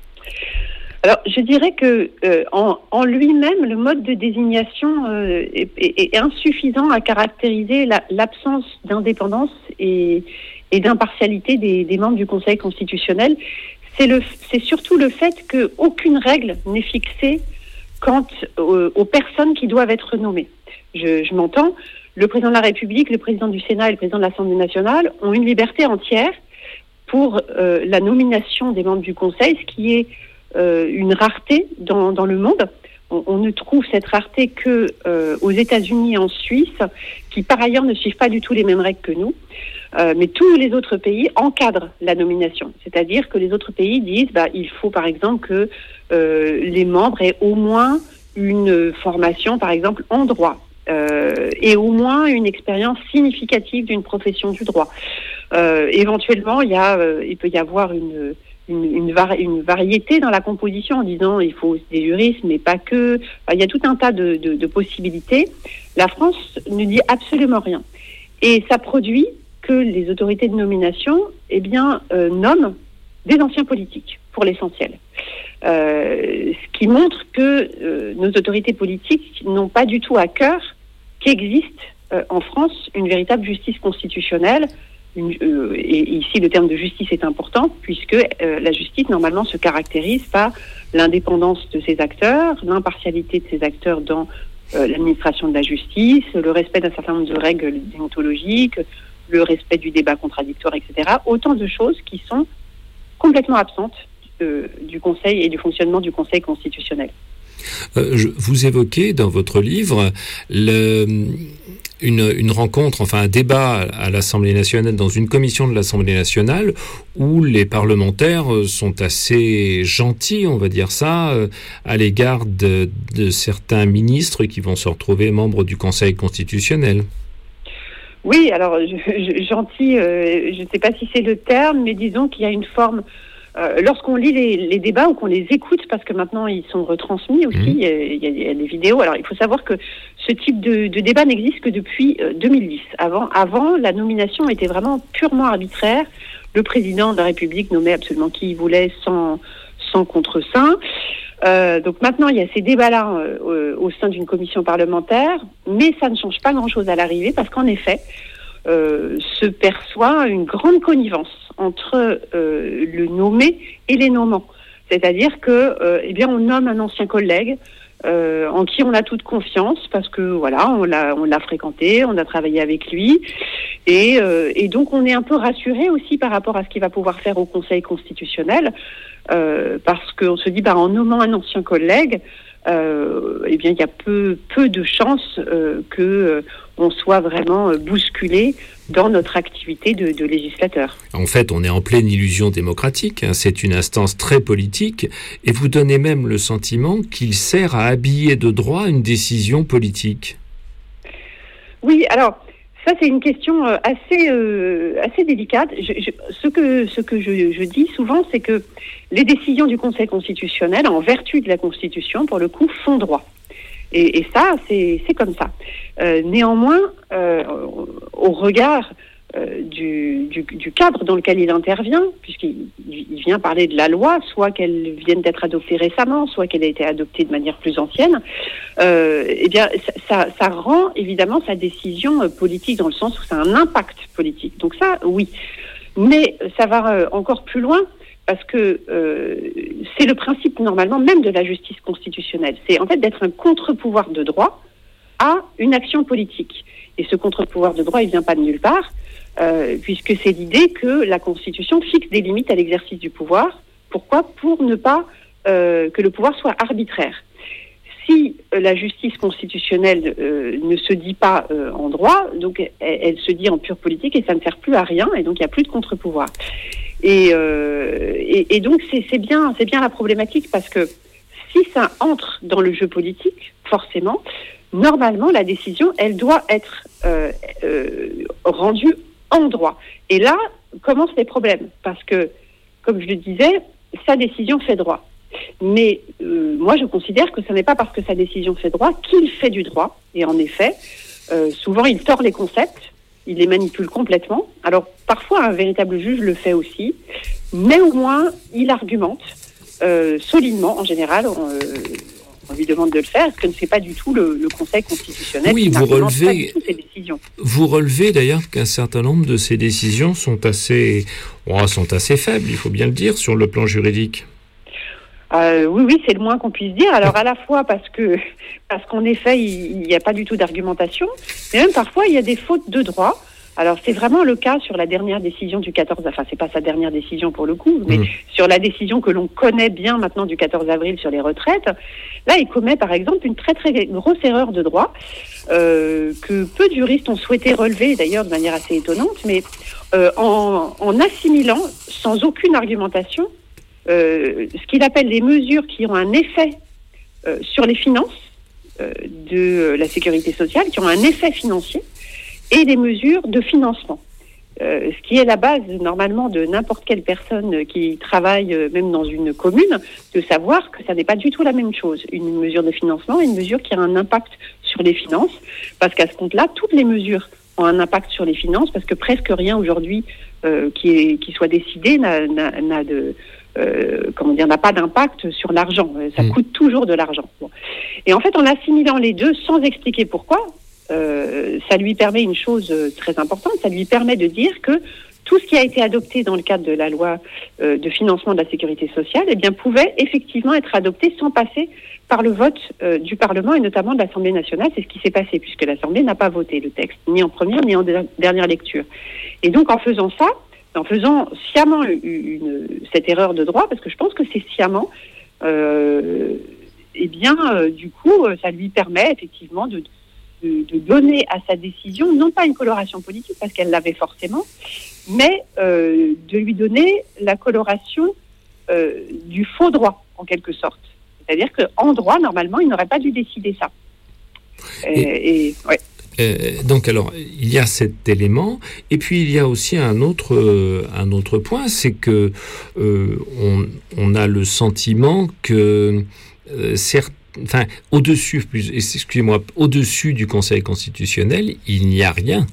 Alors, je dirais que euh, en, en lui-même, le mode de désignation euh, est, est, est insuffisant à caractériser la, l'absence d'indépendance et, et d'impartialité des, des membres du Conseil constitutionnel. C'est, le, c'est surtout le fait qu'aucune règle n'est fixée quant aux, aux personnes qui doivent être nommées. Je, je m'entends, le président de la République, le président du Sénat et le président de l'Assemblée nationale ont une liberté entière pour euh, la nomination des membres du Conseil, ce qui est euh, une rareté dans, dans le monde. On, on ne trouve cette rareté que euh, aux États-Unis et en Suisse, qui par ailleurs ne suivent pas du tout les mêmes règles que nous. Euh, mais tous les autres pays encadrent la nomination. C'est-à-dire que les autres pays disent bah, il faut par exemple que euh, les membres aient au moins une formation, par exemple, en droit, euh, et au moins une expérience significative d'une profession du droit. Euh, éventuellement, il, y a, euh, il peut y avoir une, une, une, vari- une variété dans la composition en disant il faut des juristes, mais pas que. Enfin, il y a tout un tas de, de, de possibilités. La France ne dit absolument rien. Et ça produit que les autorités de nomination eh bien, euh, nomment des anciens politiques, pour l'essentiel. Euh, ce qui montre que euh, nos autorités politiques n'ont pas du tout à cœur qu'existe euh, en France une véritable justice constitutionnelle. Une, euh, et ici, le terme de justice est important, puisque euh, la justice, normalement, se caractérise par l'indépendance de ses acteurs, l'impartialité de ses acteurs dans euh, l'administration de la justice, le respect d'un certain nombre de règles déontologiques, le respect du débat contradictoire, et cetera. Autant de choses qui sont complètement absentes euh, du Conseil et du fonctionnement du Conseil constitutionnel. Euh, je, vous évoquez dans votre livre le, une, une rencontre, enfin un débat à l'Assemblée nationale, dans une commission de l'Assemblée nationale, où les parlementaires sont assez gentils, on va dire ça, à l'égard de, de certains ministres qui vont se retrouver membres du Conseil constitutionnel. Oui, alors je, je, gentil, euh, je ne sais pas si c'est le terme, mais disons qu'il y a une forme. Euh, lorsqu'on lit les, les débats ou qu'on les écoute, parce que maintenant ils sont retransmis aussi, mmh. il, y a, il y a des vidéos. Alors il faut savoir que ce type de, de débat n'existe que depuis euh, deux mille dix. Avant, avant, la nomination était vraiment purement arbitraire. Le président de la République nommait absolument qui il voulait, sans, sans contre-seing. Euh, donc maintenant, il y a ces débats-là euh, au sein d'une commission parlementaire, mais ça ne change pas grand-chose à l'arrivée, parce qu'en effet, euh, se perçoit une grande connivence entre euh, le nommé et les nommants. C'est-à-dire que, euh, eh bien, on nomme un ancien collègue euh, en qui on a toute confiance, parce que voilà, on l'a, on l'a fréquenté, on a travaillé avec lui, et, euh, et donc on est un peu rassuré aussi par rapport à ce qu'il va pouvoir faire au Conseil constitutionnel. Euh, parce qu'on se dit, bah, en nommant un ancien collègue, euh, eh bien, il y a peu, peu de chances euh, que euh, on soit vraiment euh, bousculé dans notre activité de, de législateur. En fait, on est en pleine illusion démocratique. Hein. C'est une instance très politique, et vous donnez même le sentiment qu'il sert à habiller de droit une décision politique. Oui, alors. Ça, c'est une question euh, assez euh, assez délicate. Je, je, ce que ce que je, je dis souvent, c'est que les décisions du Conseil constitutionnel, en vertu de la Constitution, pour le coup, font droit. Et, et ça, c'est c'est comme ça. Euh, néanmoins, euh, au regard euh, du, du du cadre dans lequel il intervient, puisqu'il il vient parler de la loi, soit qu'elle vienne d'être adoptée récemment, soit qu'elle ait été adoptée de manière plus ancienne. Euh, eh bien, ça, ça, ça rend évidemment sa décision euh, politique dans le sens où ça a un impact politique. Donc ça, oui. Mais ça va euh, encore plus loin parce que euh, c'est le principe normalement même de la justice constitutionnelle. C'est en fait d'être un contre-pouvoir de droit à une action politique. Et ce contre-pouvoir de droit, il vient pas de nulle part, euh, puisque c'est l'idée que la Constitution fixe des limites à l'exercice du pouvoir. Pourquoi ? Pour ne pas euh, que le pouvoir soit arbitraire. Si euh, la justice constitutionnelle euh, ne se dit pas euh, en droit, donc elle, elle se dit en pure politique et ça ne sert plus à rien, et donc il n'y a plus de contre-pouvoir. Et, euh, et, et donc c'est, c'est bien, c'est bien la problématique, parce que si ça entre dans le jeu politique, forcément, normalement la décision, elle doit être euh, euh, rendue en droit. Et là commencent les problèmes, parce que, comme je le disais, sa décision fait droit. Mais euh, moi, je considère que ce n'est pas parce que sa décision fait droit qu'il fait du droit. Et en effet, euh, souvent, il tord les concepts, il les manipule complètement. Alors, parfois, un véritable juge le fait aussi, mais au moins, il argumente euh, solidement. En général, on, euh, on lui demande de le faire, ce que ne fait pas du tout le, le Conseil constitutionnel. Oui, vous relevez, pas du tout ses décisions. Vous relevez d'ailleurs qu'un certain nombre de ces décisions sont assez, oh, sont assez faibles, il faut bien le dire, sur le plan juridique. Euh, oui, oui, c'est le moins qu'on puisse dire. Alors à la fois parce que parce qu'en effet, il n'y a pas du tout d'argumentation, mais même parfois il y a des fautes de droit. Alors c'est vraiment le cas sur la dernière décision du quatorze, enfin c'est pas sa dernière décision pour le coup, mais mmh. sur la décision que l'on connaît bien maintenant du quatorze avril sur les retraites. Là, il commet par exemple une très très grosse erreur de droit euh, que peu de juristes ont souhaité relever, d'ailleurs de manière assez étonnante, mais euh, en, en assimilant sans aucune argumentation Euh, ce qu'il appelle les mesures qui ont un effet euh, sur les finances euh, de la sécurité sociale, qui ont un effet financier, et des mesures de financement. Euh, ce qui est la base, normalement, de n'importe quelle personne qui travaille, euh, même dans une commune, de savoir que ça n'est pas du tout la même chose. Une mesure de financement et une mesure qui a un impact sur les finances, parce qu'à ce compte-là, toutes les mesures ont un impact sur les finances, parce que presque rien aujourd'hui euh, qui, est, qui soit décidé n'a, n'a, n'a de... Euh, comment dire, n'a pas d'impact sur l'argent. Ça mmh. coûte toujours de l'argent. Bon. Et en fait, en assimilant les deux sans expliquer pourquoi, euh, ça lui permet une chose très importante, ça lui permet de dire que tout ce qui a été adopté dans le cadre de la loi euh, de financement de la sécurité sociale, eh bien, pouvait effectivement être adopté sans passer par le vote euh, du Parlement et notamment de l'Assemblée nationale. C'est ce qui s'est passé, puisque l'Assemblée n'a pas voté le texte, ni en première ni en de- dernière lecture. Et donc, en faisant ça, en faisant sciemment une, une, cette erreur de droit, parce que je pense que c'est sciemment, euh, eh bien, euh, du coup, ça lui permet effectivement de, de, de donner à sa décision, non pas une coloration politique, parce qu'elle l'avait forcément, mais euh, de lui donner la coloration euh, du faux droit, en quelque sorte. C'est-à-dire qu'en droit, normalement, il n'aurait pas dû décider ça. Et, et, et ouais. Euh, donc alors il y a cet élément, et puis il y a aussi un autre euh, un autre point, c'est que euh, on, on a le sentiment que euh, certes, enfin au-dessus, plus, excusez-moi, au-dessus du Conseil constitutionnel, il n'y a rien.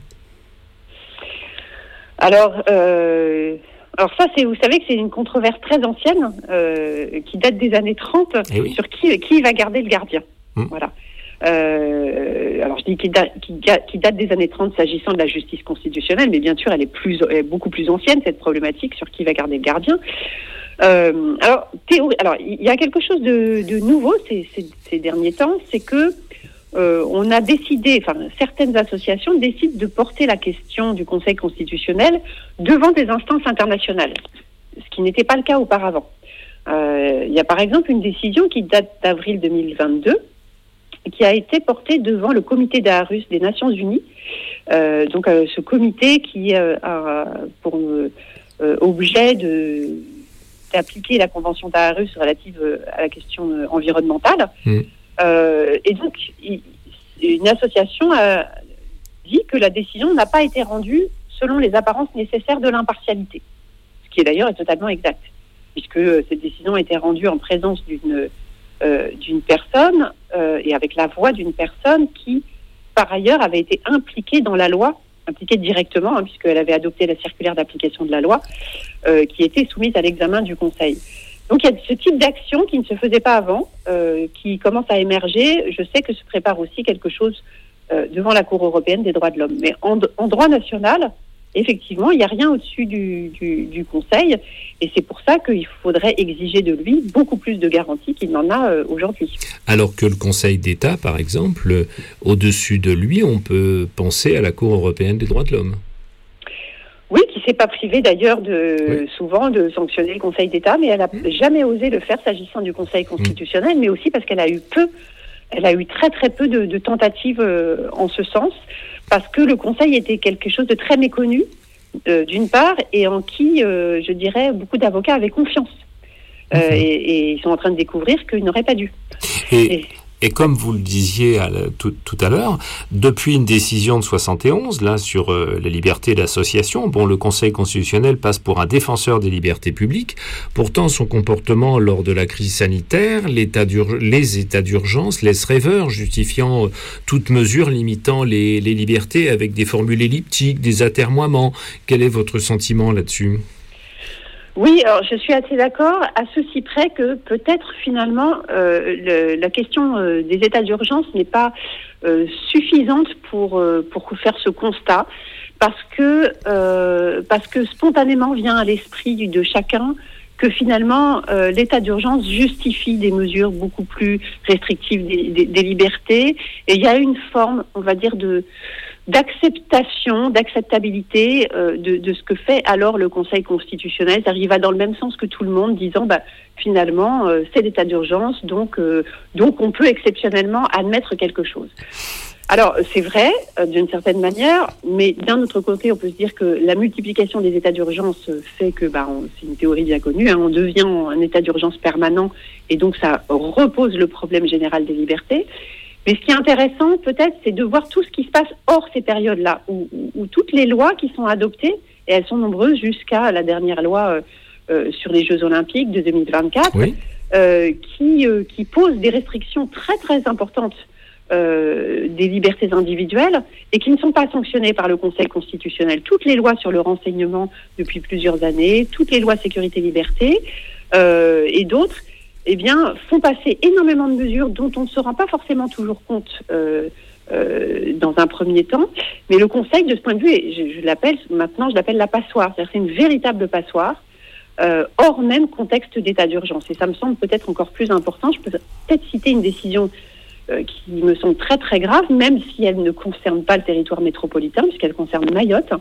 Alors. Euh... Alors ça, c'est, vous savez que c'est une controverse très ancienne euh, qui date des années trente eh oui. sur qui qui va garder le gardien. Hum. Voilà. Euh, alors je dis qui date, qui, qui date des années trente s'agissant de la justice constitutionnelle, mais bien sûr elle est, plus, elle est beaucoup plus ancienne, cette problématique sur qui va garder le gardien. Euh, alors, théorie, alors il y a quelque chose de, de nouveau ces, ces, ces derniers temps, c'est que euh, on a décidé, enfin certaines associations décident de porter la question du Conseil constitutionnel devant des instances internationales, ce qui n'était pas le cas auparavant. Euh, il y a par exemple une décision qui date d'avril deux mille vingt-deux, qui a été portée devant le comité d'Aarhus des Nations Unies. Euh, donc euh, ce comité qui euh, a pour euh, euh, objet de, d'appliquer la convention d'Aarhus relative à la question euh, environnementale. Mmh. Euh, et donc il, une association a dit que la décision n'a pas été rendue selon les apparences nécessaires de l'impartialité, ce qui est d'ailleurs est totalement exact, puisque cette décision a été rendue en présence d'une Euh, d'une personne euh, et avec la voix d'une personne qui, par ailleurs, avait été impliquée dans la loi, impliquée directement, hein, puisqu'elle avait adopté la circulaire d'application de la loi, euh, qui était soumise à l'examen du Conseil. Donc il y a ce type d'action qui ne se faisait pas avant, euh, qui commence à émerger. Je sais que se prépare aussi quelque chose euh, devant la Cour européenne des droits de l'homme. Mais en, en droit national, effectivement, il n'y a rien au-dessus du, du, du Conseil, et c'est pour ça qu'il faudrait exiger de lui beaucoup plus de garanties qu'il n'en a euh, aujourd'hui. Alors que le Conseil d'État, par exemple, euh, au-dessus de lui, on peut penser à la Cour européenne des droits de l'homme. Oui, qui ne s'est pas privée d'ailleurs de, oui. souvent de sanctionner le Conseil d'État, mais elle n'a mmh. jamais osé le faire s'agissant du Conseil constitutionnel, mmh. mais aussi parce qu'elle a eu peu, elle a eu très très peu de, de tentatives euh, en ce sens, parce que le Conseil était quelque chose de très méconnu, euh, d'une part, et en qui, euh, je dirais, beaucoup d'avocats avaient confiance. Euh, mmh. et, et ils sont en train de découvrir qu'ils n'auraient pas dû. Et, et, et comme vous le disiez à la, tout, tout à l'heure, depuis une décision de soixante et onze, là, sur euh, la liberté d'association, bon, le Conseil constitutionnel passe pour un défenseur des libertés publiques. Pourtant, son comportement lors de la crise sanitaire, l'état les états d'urgence laissent rêveur, justifiant euh, toute mesure limitant les, les libertés avec des formules elliptiques, des atermoiements. Quel est votre sentiment là-dessus ? Oui, alors je suis assez d'accord, à ceci près que peut-être finalement euh, le, la question euh, des états d'urgence n'est pas euh, suffisante pour, euh, pour faire ce constat, parce que, euh, parce que spontanément vient à l'esprit de chacun que finalement euh, l'état d'urgence justifie des mesures beaucoup plus restrictives des, des, des libertés, et il y a une forme, on va dire, de... d'acceptation, d'acceptabilité euh, de, de ce que fait alors le Conseil constitutionnel. Il va dans le même sens que tout le monde, disant bah, finalement euh, c'est l'état d'urgence, donc, euh, donc on peut exceptionnellement admettre quelque chose. Alors c'est vrai euh, d'une certaine manière, mais d'un autre côté on peut se dire que la multiplication des états d'urgence fait que, bah, on, c'est une théorie bien connue, hein, on devient un état d'urgence permanent et donc ça repose le problème général des libertés. Mais ce qui est intéressant, peut-être, c'est de voir tout ce qui se passe hors ces périodes-là, où, où, où toutes les lois qui sont adoptées, et elles sont nombreuses jusqu'à la dernière loi euh, euh, sur les Jeux Olympiques de deux mille vingt-quatre, oui. euh, qui, euh, qui pose des restrictions très très importantes euh, des libertés individuelles et qui ne sont pas sanctionnées par le Conseil constitutionnel. Toutes les lois sur le renseignement depuis plusieurs années, toutes les lois sécurité-liberté euh, et d'autres, eh bien, font passer énormément de mesures dont on ne se rend pas forcément toujours compte euh, euh, dans un premier temps. Mais le Conseil, de ce point de vue, je, je l'appelle, maintenant je l'appelle la passoire, c'est-à-dire c'est une véritable passoire, euh, hors même contexte d'état d'urgence. Et ça me semble peut-être encore plus important. Je peux peut-être citer une décision euh, qui me semble très très grave, même si elle ne concerne pas le territoire métropolitain, puisqu'elle concerne Mayotte.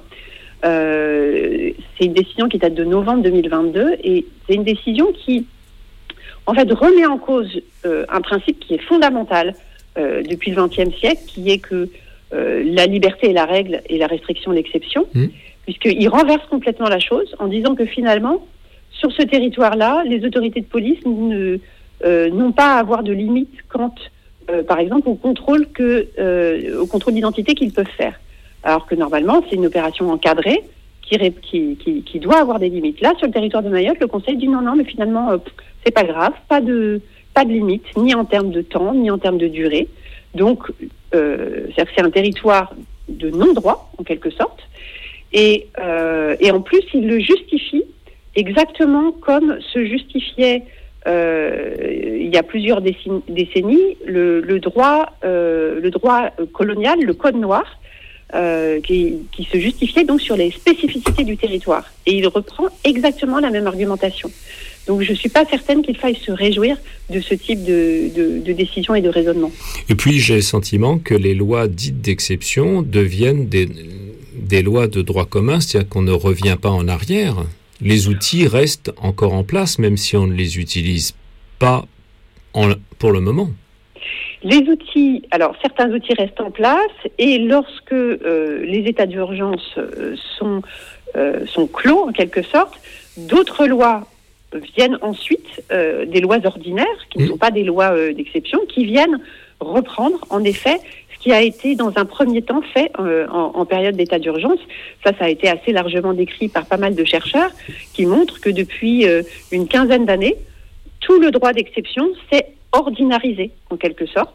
Euh, c'est une décision qui date de novembre deux mille vingt-deux, et c'est une décision qui en fait, remet en cause euh, un principe qui est fondamental euh, depuis le vingtième siècle, qui est que euh, la liberté est la règle et la restriction l'exception, mmh. puisqu'il renverse complètement la chose en disant que finalement, sur ce territoire-là, les autorités de police ne, euh, n'ont pas à avoir de limite quant, euh, par exemple, au contrôle, que, euh, au contrôle d'identité qu'ils peuvent faire. Alors que normalement, c'est une opération encadrée qui, qui, qui, qui doit avoir des limites. Là, sur le territoire de Mayotte, le Conseil dit non, non, mais finalement... Euh, c'est pas grave, pas de, pas de limite, ni en termes de temps, ni en termes de durée. Donc, euh, c'est-à-dire que c'est un territoire de non-droit, en quelque sorte. Et, euh, et en plus, il le justifie exactement comme se justifiait euh, il y a plusieurs décennies, décennies le, le, droit, euh, le droit colonial, le Code noir, euh, qui, qui se justifiait donc sur les spécificités du territoire. Et il reprend exactement la même argumentation. Donc je ne suis pas certaine qu'il faille se réjouir de ce type de, de, de décision et de raisonnement. Et puis j'ai le sentiment que les lois dites d'exception deviennent des, des lois de droit commun, c'est-à-dire qu'on ne revient pas en arrière. Les outils restent encore en place, même si on ne les utilise pas en, pour le moment. Les outils, alors certains outils restent en place, et lorsque euh, les états d'urgence euh, sont, euh, sont clos en quelque sorte, d'autres lois viennent ensuite, euh, des lois ordinaires, qui mmh. ne sont pas des lois euh, d'exception, qui viennent reprendre en effet ce qui a été dans un premier temps fait euh, en, en période d'état d'urgence. Ça, ça a été assez largement décrit par pas mal de chercheurs qui montrent que depuis euh, une quinzaine d'années, tout le droit d'exception s'est ordinarisé en quelque sorte,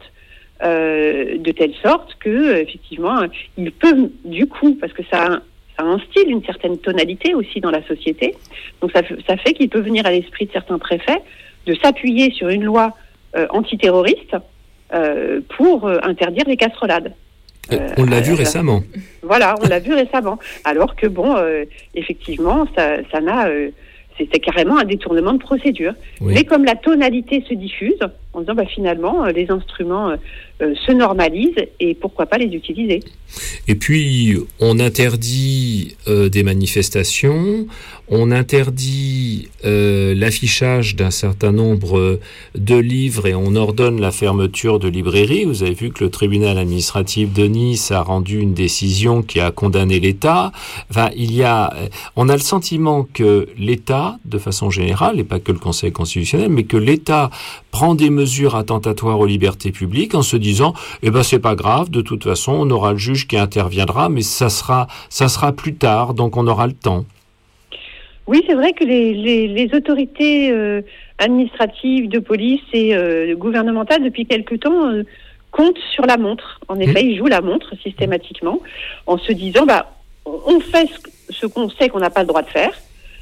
euh, de telle sorte que euh, effectivement, euh, il peut du coup, parce que ça, ça instille une certaine tonalité aussi dans la société, donc ça, ça fait qu'il peut venir à l'esprit de certains préfets de s'appuyer sur une loi euh, antiterroriste euh, pour euh, interdire les casserolades. Euh, on l'a vu euh, récemment. Voilà, on l'a vu récemment. Alors que bon, euh, effectivement, ça, ça n'a, euh, c'était carrément un détournement de procédure. Oui. Mais comme la tonalité se diffuse, en disant bah, finalement, euh, les instruments euh, euh, se normalisent et pourquoi pas les utiliser. Et puis, on interdit euh, des manifestations, on interdit euh, l'affichage d'un certain nombre de livres et on ordonne la fermeture de librairies. Vous avez vu que le tribunal administratif de Nice a rendu une décision qui a condamné l'État. Enfin, il y a, on a le sentiment que l'État, de façon générale, et pas que le Conseil constitutionnel, mais que l'État prend des mesures attentatoires aux libertés publiques en se disant, eh ben c'est pas grave, de toute façon, on aura le juge qui interviendra, mais ça sera, ça sera plus tard, donc on aura le temps. Oui, c'est vrai que les, les, les autorités euh, administratives, de police et euh, gouvernementales, depuis quelque temps, euh, comptent sur la montre. En effet, mmh. ils jouent la montre systématiquement, en se disant, bah, on fait ce, ce qu'on sait qu'on n'a pas le droit de faire,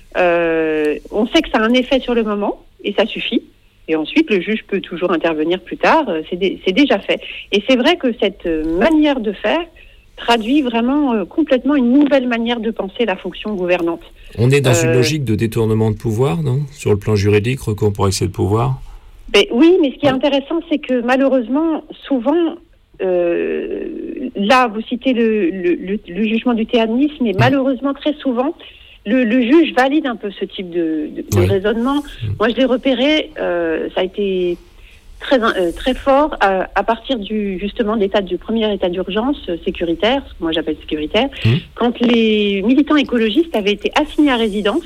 euh, on sait que ça a un effet sur le moment, et ça suffit. Et ensuite, le juge peut toujours intervenir plus tard, c'est, dé- c'est déjà fait. Et c'est vrai que cette manière de faire traduit vraiment euh, complètement une nouvelle manière de penser la fonction gouvernante. On est dans euh, une logique de détournement de pouvoir, non ? Sur le plan juridique, recours pour excès de pouvoir ? Ben, oui, mais ce qui est intéressant, c'est que malheureusement, souvent, euh, là, vous citez le, le, le, le jugement du T A de Nice, mais malheureusement, très souvent, le, le juge valide un peu ce type de, de, de oui. raisonnement. Moi, je l'ai repéré, euh, ça a été très euh, très fort à, à partir du justement de l'état du premier état d'urgence euh, sécuritaire, ce que moi j'appelle sécuritaire, mmh. quand les militants écologistes avaient été assignés à résidence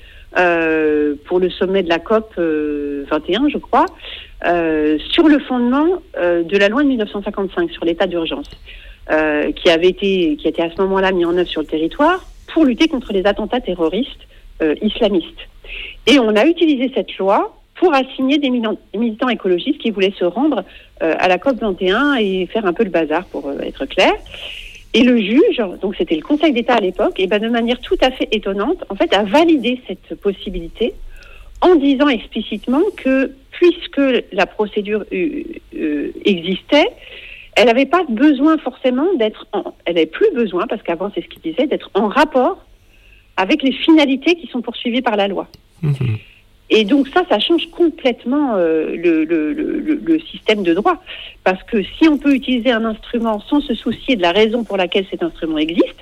euh, pour le sommet de la COP euh, vingt et un, je crois, euh, sur le fondement euh, de la loi de dix-neuf cent cinquante-cinq sur l'état d'urgence, euh, qui avait été qui a été à ce moment-là mis en œuvre sur le territoire pour lutter contre les attentats terroristes euh, islamistes. Et on a utilisé cette loi pour assigner des militants écologistes qui voulaient se rendre euh, à la COP vingt et un et faire un peu le bazar, pour euh, être clair. Et le juge, donc c'était le Conseil d'État à l'époque, et ben de manière tout à fait étonnante, en fait, a validé cette possibilité en disant explicitement que, puisque la procédure euh, euh, existait, elle n'avait pas besoin forcément d'être, en, elle n'avait plus besoin, parce qu'avant c'est ce qu'il disait, d'être en rapport avec les finalités qui sont poursuivies par la loi. Mmh. Et donc ça, ça change complètement euh, le, le, le, le système de droit. Parce que si on peut utiliser un instrument sans se soucier de la raison pour laquelle cet instrument existe,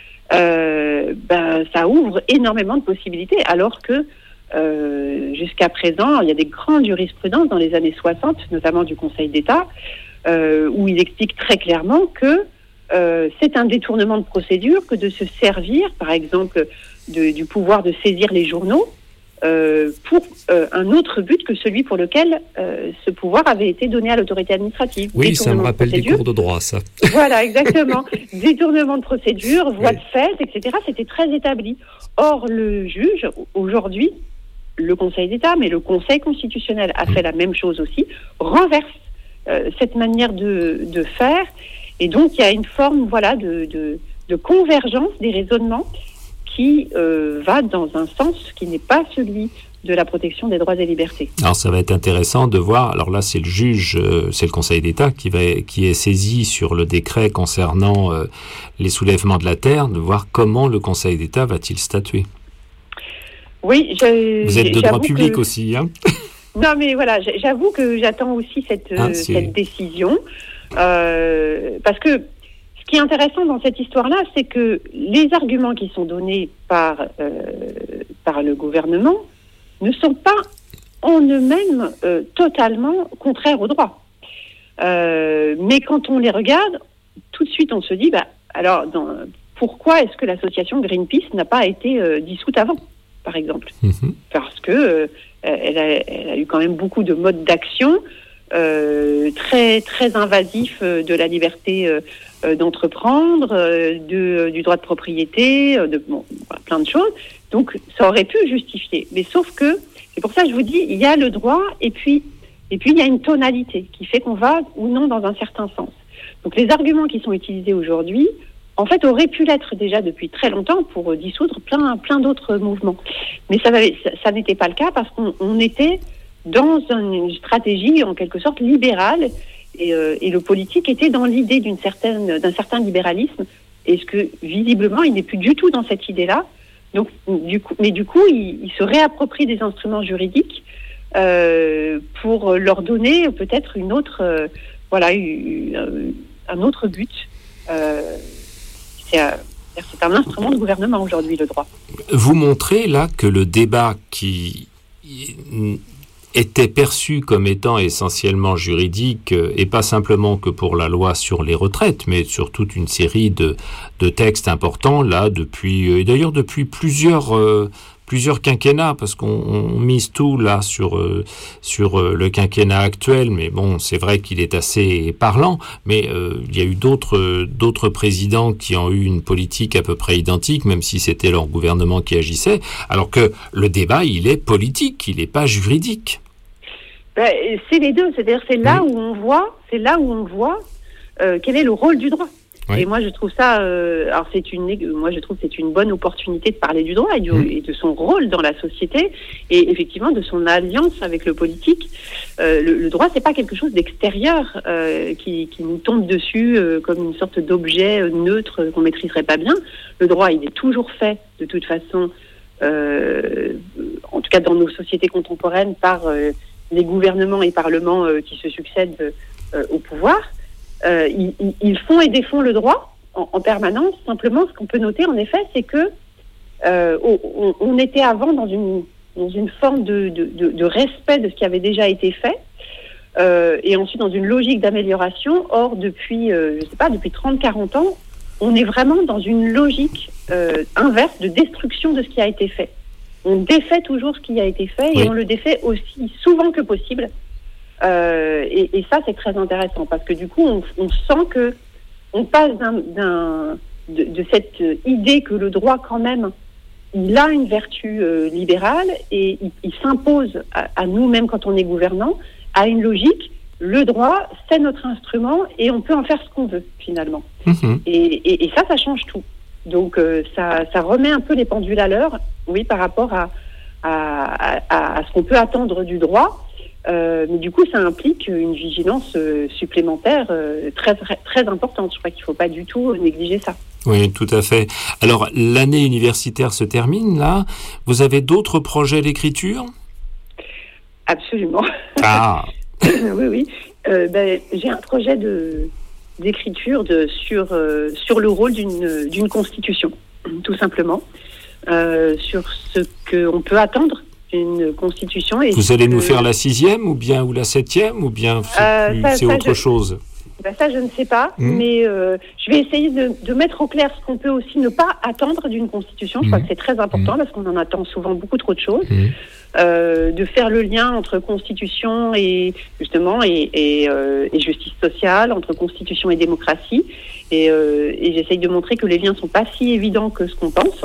euh, ben, ça ouvre énormément de possibilités. Alors que euh, jusqu'à présent, il y a des grandes jurisprudences dans les années soixante, notamment du Conseil d'État, euh, où il explique très clairement que euh, c'est un détournement de procédure que de se servir, par exemple, de, du pouvoir de saisir les journaux, Euh, pour euh, un autre but que celui pour lequel euh, ce pouvoir avait été donné à l'autorité administrative. Oui, ça me rappelle des cours de droit, ça. Voilà, exactement. Détournement de procédure, voie oui. de fait, et cetera. C'était très établi. Or, le juge, aujourd'hui, le Conseil d'État, mais le Conseil constitutionnel a mmh. fait la même chose aussi, renverse euh, cette manière de, de faire. Et donc, il y a une forme voilà, de, de, de convergence des raisonnements qui euh, va dans un sens qui n'est pas celui de la protection des droits et libertés. Alors ça va être intéressant de voir, alors là c'est le juge, euh, c'est le Conseil d'État qui, va, qui est saisi sur le décret concernant euh, les soulèvements de la terre, de voir comment le Conseil d'État va-t-il statuer. Oui, je, vous êtes de droit public que... aussi, hein? Non mais voilà, j'avoue que j'attends aussi cette, ah, cette décision, euh, parce que ce qui est intéressant dans cette histoire-là, c'est que les arguments qui sont donnés par, euh, par le gouvernement ne sont pas en eux-mêmes euh, totalement contraires au droit. Euh, mais quand on les regarde, tout de suite on se dit, bah, alors dans, pourquoi est-ce que l'association Greenpeace n'a pas été euh, dissoute avant, par exemple ? Mmh. Parce que euh, elle, a, elle a eu quand même beaucoup de modes d'action euh, très très invasifs euh, de la liberté euh, euh, d'entreprendre, euh, de, du droit de propriété, euh, de bon, plein de choses. Donc ça aurait pu justifier. Mais sauf que, c'est pour ça que je vous dis, il y a le droit et puis et puis il y a une tonalité qui fait qu'on va ou non dans un certain sens. Donc les arguments qui sont utilisés aujourd'hui, en fait, auraient pu l'être déjà depuis très longtemps pour dissoudre plein, plein d'autres mouvements. Mais ça, ça, ça n'était pas le cas parce qu'on on était dans une stratégie en quelque sorte libérale et, euh, et le politique était dans l'idée d'une certaine, d'un certain libéralisme. Et ce que visiblement, il n'est plus du tout dans cette idée-là. Donc, du coup, mais du coup, il, il se réapproprie des instruments juridiques euh, pour leur donner peut-être une autre, euh, voilà, une, un autre but. Euh, c'est, euh, c'est un instrument de gouvernement aujourd'hui, le droit. Vous montrez là que le débat qui était perçu comme étant essentiellement juridique, et pas simplement que pour la loi sur les retraites, mais sur toute une série de, de textes importants, là, depuis, et d'ailleurs depuis plusieurs, euh, plusieurs quinquennats, parce qu'on on mise tout, là, sur, euh, sur euh, le quinquennat actuel, mais bon, c'est vrai qu'il est assez parlant, mais euh, il y a eu d'autres, d'autres présidents qui ont eu une politique à peu près identique, même si c'était leur gouvernement qui agissait, alors que le débat, il est politique, il n'est pas juridique. Ben, c'est les deux, c'est-à-dire c'est là où on voit, c'est là où on voit euh, quel est le rôle du droit. Oui. Et moi je trouve ça, euh, alors c'est une, moi je trouve que c'est une bonne opportunité de parler du droit et, du, mmh. et de son rôle dans la société et effectivement de son alliance avec le politique. Euh, le, le droit c'est pas quelque chose d'extérieur euh, qui, qui nous tombe dessus euh, comme une sorte d'objet euh, neutre qu'on maîtriserait pas bien. Le droit il est toujours fait de toute façon, euh, en tout cas dans nos sociétés contemporaines par euh, les gouvernements et parlements euh, qui se succèdent euh, au pouvoir, euh, ils, ils font et défont le droit en, en permanence. Simplement, ce qu'on peut noter, en effet, c'est que euh, on, on était avant dans une, dans une forme de, de, de, de respect de ce qui avait déjà été fait, euh, et ensuite dans une logique d'amélioration. Or, depuis, euh, je sais pas, depuis trente à quarante ans, on est vraiment dans une logique euh, inverse de destruction de ce qui a été fait. On défait toujours ce qui a été fait et oui. on le défait aussi souvent que possible. Euh, et, et ça, c'est très intéressant parce que du coup, on, on sent que on passe d'un, d'un, de, de cette idée que le droit, quand même, il a une vertu euh, libérale et il, il s'impose à, à nous-mêmes quand on est gouvernant, à une logique. Le droit, c'est notre instrument et on peut en faire ce qu'on veut, finalement. Mmh. Et, et, et ça, ça change tout. Donc euh, ça, ça remet un peu les pendules à l'heure, oui, par rapport à, à, à, à ce qu'on peut attendre du droit. Euh, mais du coup, ça implique une vigilance euh, supplémentaire euh, très, très, très importante. Je crois qu'il ne faut pas du tout négliger ça. Oui, tout à fait. Alors, l'année universitaire se termine, là. Vous avez d'autres projets d'écriture ? Absolument. Ah Oui, oui. Euh, ben, j'ai un projet de... d'écriture de, sur, euh, sur le rôle d'une, d'une constitution, tout simplement, euh, sur ce qu'on peut attendre d'une constitution. Et vous allez que... nous faire la sixième ou bien ou la septième ou bien c'est, euh, plus, ça, c'est ça, autre je... chose ben ça, je ne sais pas, mmh. mais euh, je vais essayer de, de mettre au clair ce qu'on peut aussi ne pas attendre d'une constitution. Je mmh. crois que c'est très important mmh. parce qu'on en attend souvent beaucoup trop de choses. Mmh. Euh, de faire le lien entre constitution et justement et, et, euh, et justice sociale, entre constitution et démocratie. Et, euh, et j'essaye de montrer que les liens sont pas si évidents que ce qu'on pense.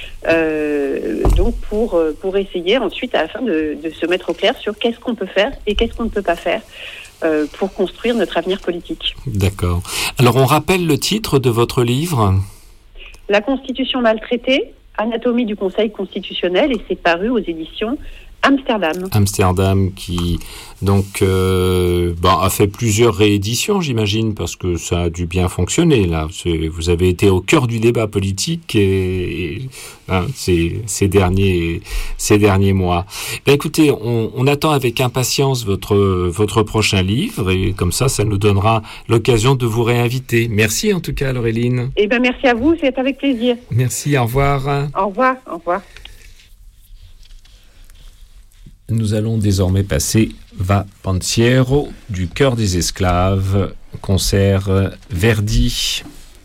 Euh, donc pour pour essayer ensuite à la fin de, de se mettre au clair sur qu'est-ce qu'on peut faire et qu'est-ce qu'on ne peut pas faire. Euh, pour construire notre avenir politique. D'accord. Alors, on rappelle le titre de votre livre ? La Constitution maltraitée, anatomie du Conseil constitutionnel, et c'est paru aux éditions Amsterdam. Amsterdam qui donc euh, bah, a fait plusieurs rééditions, j'imagine, parce que ça a dû bien fonctionner là. C'est, vous avez été au cœur du débat politique et, et hein, ces, ces derniers ces derniers mois. Ben, écoutez, on, on attend avec impatience votre votre prochain livre et comme ça, ça nous donnera l'occasion de vous réinviter. Merci en tout cas, Laureline. Eh ben merci à vous, c'est avec plaisir. Merci, au revoir. Au revoir, au revoir. nous allons désormais passer Va Pensiero du Chœur des Esclaves, concert Verdi.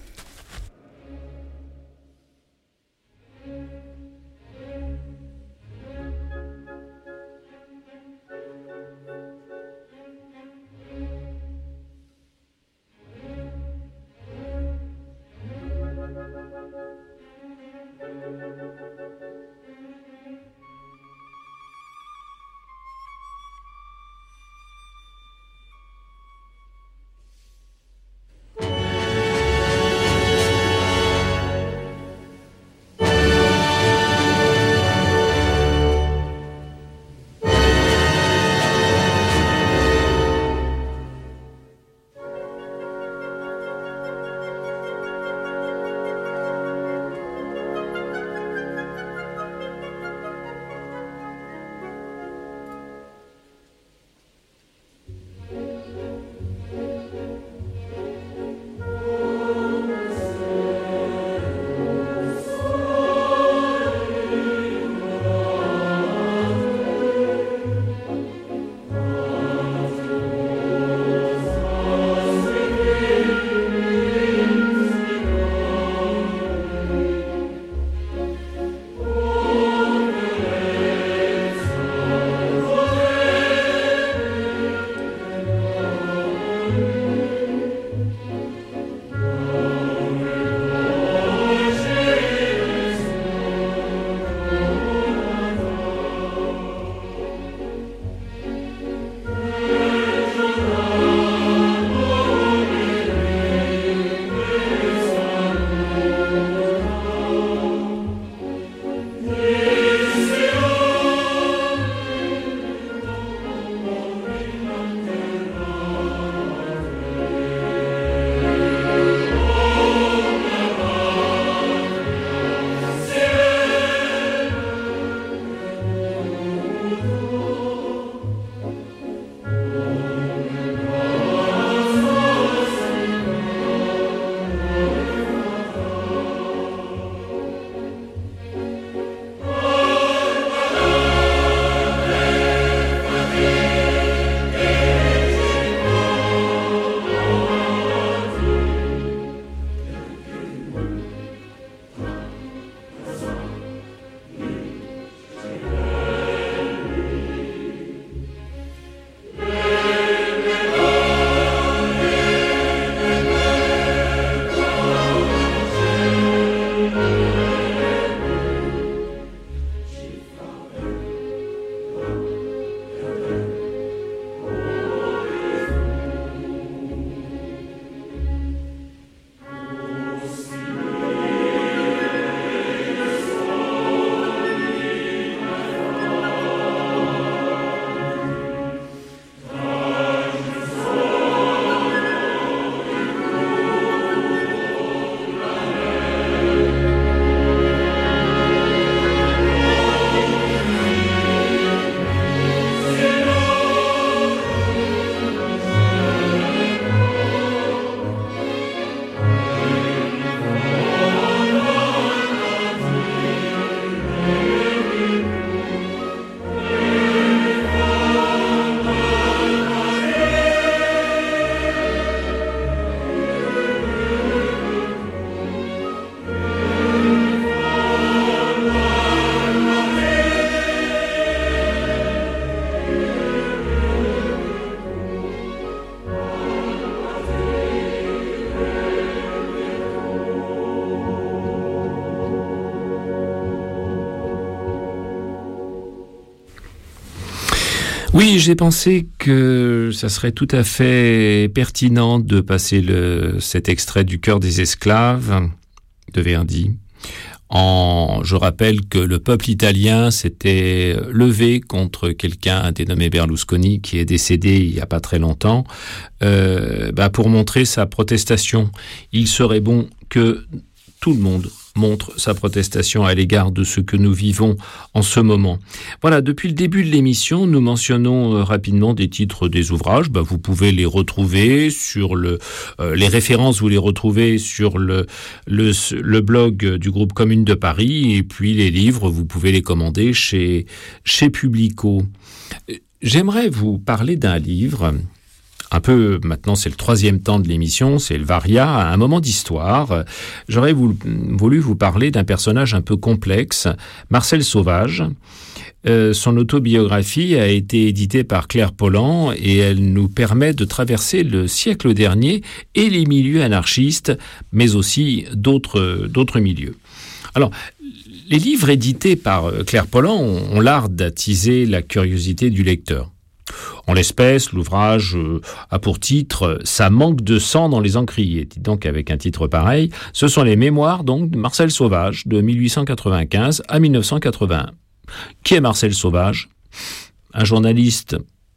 Oui, j'ai pensé que ça serait tout à fait pertinent de passer le, cet extrait du Chœur des Esclaves de Verdi. En, je rappelle que le peuple italien s'était levé contre quelqu'un dénommé Berlusconi qui est décédé il n'y a pas très longtemps, euh, bah pour montrer sa protestation. Il serait bon que tout le monde montre sa protestation à l'égard de ce que nous vivons en ce moment. Voilà, depuis le début de l'émission, nous mentionnons euh, rapidement des titres des ouvrages. Bah, vous pouvez les retrouver sur le, euh, les références, vous les retrouvez sur le, le, le blog du groupe Commune de Paris, et puis les livres, vous pouvez les commander chez, chez Publico. J'aimerais vous parler d'un livre, un peu, maintenant c'est le troisième temps de l'émission, c'est le Varia, un moment d'histoire. J'aurais voulu vous parler d'un personnage un peu complexe, Marcel Sauvage. Euh, son autobiographie a été éditée par Claire Pollan et elle nous permet de traverser le siècle dernier et les milieux anarchistes, mais aussi d'autres, d'autres milieux. Alors, les livres édités par Claire Pollan ont, ont l'art d'attiser la curiosité du lecteur. En l'espèce, l'ouvrage a pour titre « Ça manque de sang dans les encriers ». Donc, avec un titre pareil, ce sont les mémoires donc, de Marcel Sauvage de mille huit cent quatre-vingt-quinze à mille neuf cent quatre-vingt-un. Qui est Marcel Sauvage ? Un journaliste,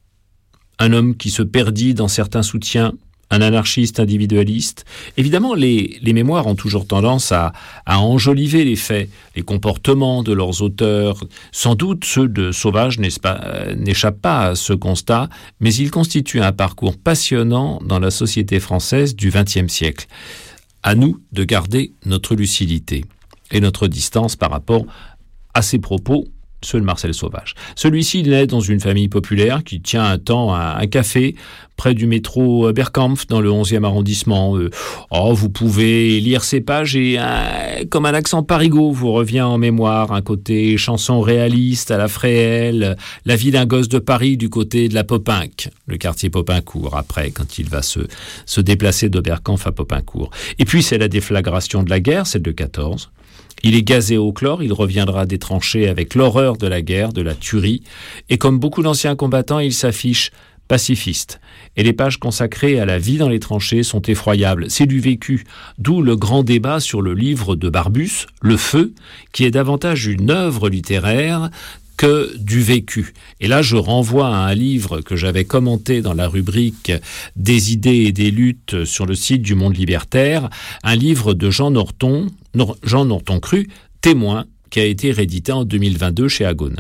un homme qui se perdit dans certains soutiens, un anarchiste individualiste. Évidemment, les, les mémoires ont toujours tendance à, à enjoliver les faits, les comportements de leurs auteurs. Sans doute, ceux de Sauvage pas, n'échappent pas à ce constat, mais ils constituent un parcours passionnant dans la société française du vingtième siècle. À nous de garder notre lucidité et notre distance par rapport à ses propos, ceux de Marcel Sauvage. Celui-ci naît dans une famille populaire qui tient un temps à un café près du métro Berkampf dans le onzième arrondissement. Euh, oh, vous pouvez lire ces pages et euh, comme un accent parigot vous revient en mémoire un côté chanson réaliste à la Fréhel, la vie d'un gosse de Paris du côté de la Popinque, le quartier Popincourt après quand il va se, se déplacer de Berkampf à Popincourt. Et puis c'est la déflagration de la guerre, celle de quatorze. Il est gazé au chlore, il reviendra des tranchées avec l'horreur de la guerre, de la tuerie, et comme beaucoup d'anciens combattants, il s'affiche pacifiste. Et les pages consacrées à la vie dans les tranchées sont effroyables. C'est du vécu, d'où le grand débat sur le livre de Barbus, Le Feu, qui est davantage une œuvre littéraire que du vécu. Et là, je renvoie à un livre que j'avais commenté dans la rubrique des idées et des luttes sur le site du Monde Libertaire, un livre de Jean Norton, Jean Norton Cru, Témoin, qui a été réédité en deux mille vingt-deux chez Agone.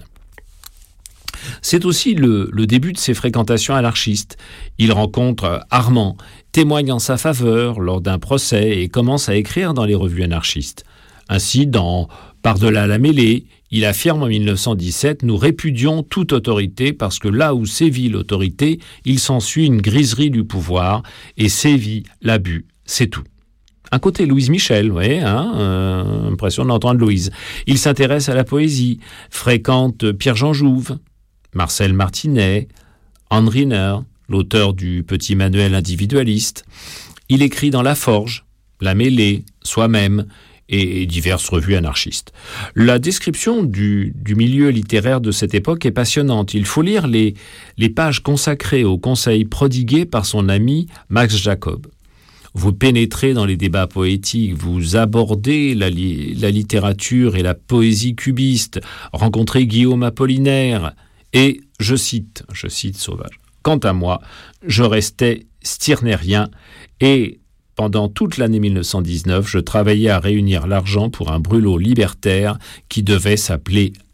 C'est aussi le, le début de ses fréquentations anarchistes. Il rencontre Armand, témoigne en sa faveur lors d'un procès et commence à écrire dans les revues anarchistes. Ainsi, dans Par-delà la mêlée, il affirme en mille neuf cent dix-sept « Nous répudions toute autorité parce que là où sévit l'autorité, il s'ensuit une griserie du pouvoir et sévit l'abus, c'est tout. » Un côté Louise Michel, oui, hein, euh, impression d'entendre Louise. Il s'intéresse à la poésie, fréquente Pierre-Jean Jouve, Marcel Martinet, Anne Riner, l'auteur du Petit Manuel individualiste. Il écrit dans La Forge, La Mêlée, Soi-même, et diverses revues anarchistes. La description du, du milieu littéraire de cette époque est passionnante. Il faut lire les, les pages consacrées aux conseils prodigués par son ami Max Jacob. Vous pénétrez dans les débats poétiques, vous abordez la, li- la littérature et la poésie cubiste, rencontrez Guillaume Apollinaire, et, je cite, je cite Sauvage, « Quant à moi, je restais stirnérien et pendant toute l'année mille neuf cent dix-neuf, je travaillais à réunir l'argent pour un brûlot libertaire qui devait s'appeler un. »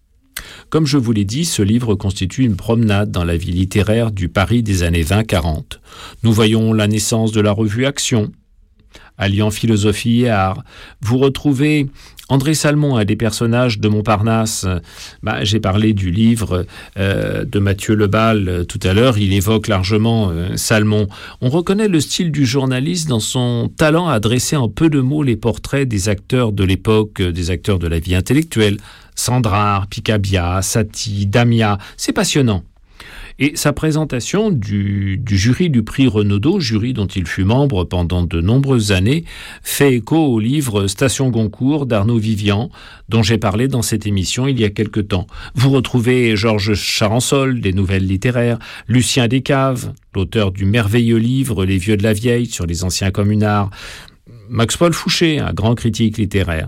Comme je vous l'ai dit, ce livre constitue une promenade dans la vie littéraire du Paris des années vingt quarante. Nous voyons la naissance de la revue Action, alliant philosophie et art. Vous retrouvez André Salmon, un des personnages de Montparnasse. Bah, j'ai parlé du livre euh, de Mathieu Lebal euh, tout à l'heure. Il évoque largement euh, Salmon. On reconnaît le style du journaliste dans son talent à dresser en peu de mots les portraits des acteurs de l'époque, euh, des acteurs de la vie intellectuelle. Sandrard, Picabia, Satie, Damia. C'est passionnant. Et sa présentation du, du jury du prix Renaudot, jury dont il fut membre pendant de nombreuses années, fait écho au livre Station Goncourt d'Arnaud Vivian, dont j'ai parlé dans cette émission il y a quelque temps. Vous retrouvez Georges Charançol, des nouvelles littéraires, Lucien Descaves, l'auteur du merveilleux livre Les Vieux de la Vieille sur les anciens communards, Max-Paul Fouché, un grand critique littéraire.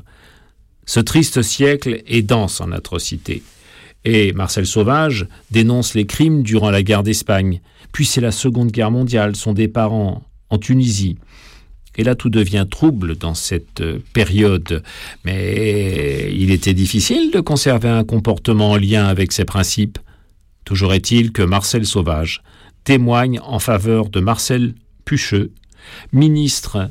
Ce triste siècle est dense en atrocités. Et Marcel Sauvage dénonce les crimes durant la guerre d'Espagne. Puis c'est la Seconde Guerre mondiale, son départ en, en Tunisie. Et là, tout devient trouble dans cette période. Mais il était difficile de conserver un comportement en lien avec ses principes. Toujours est-il que Marcel Sauvage témoigne en faveur de Marcel Pucheux, ministre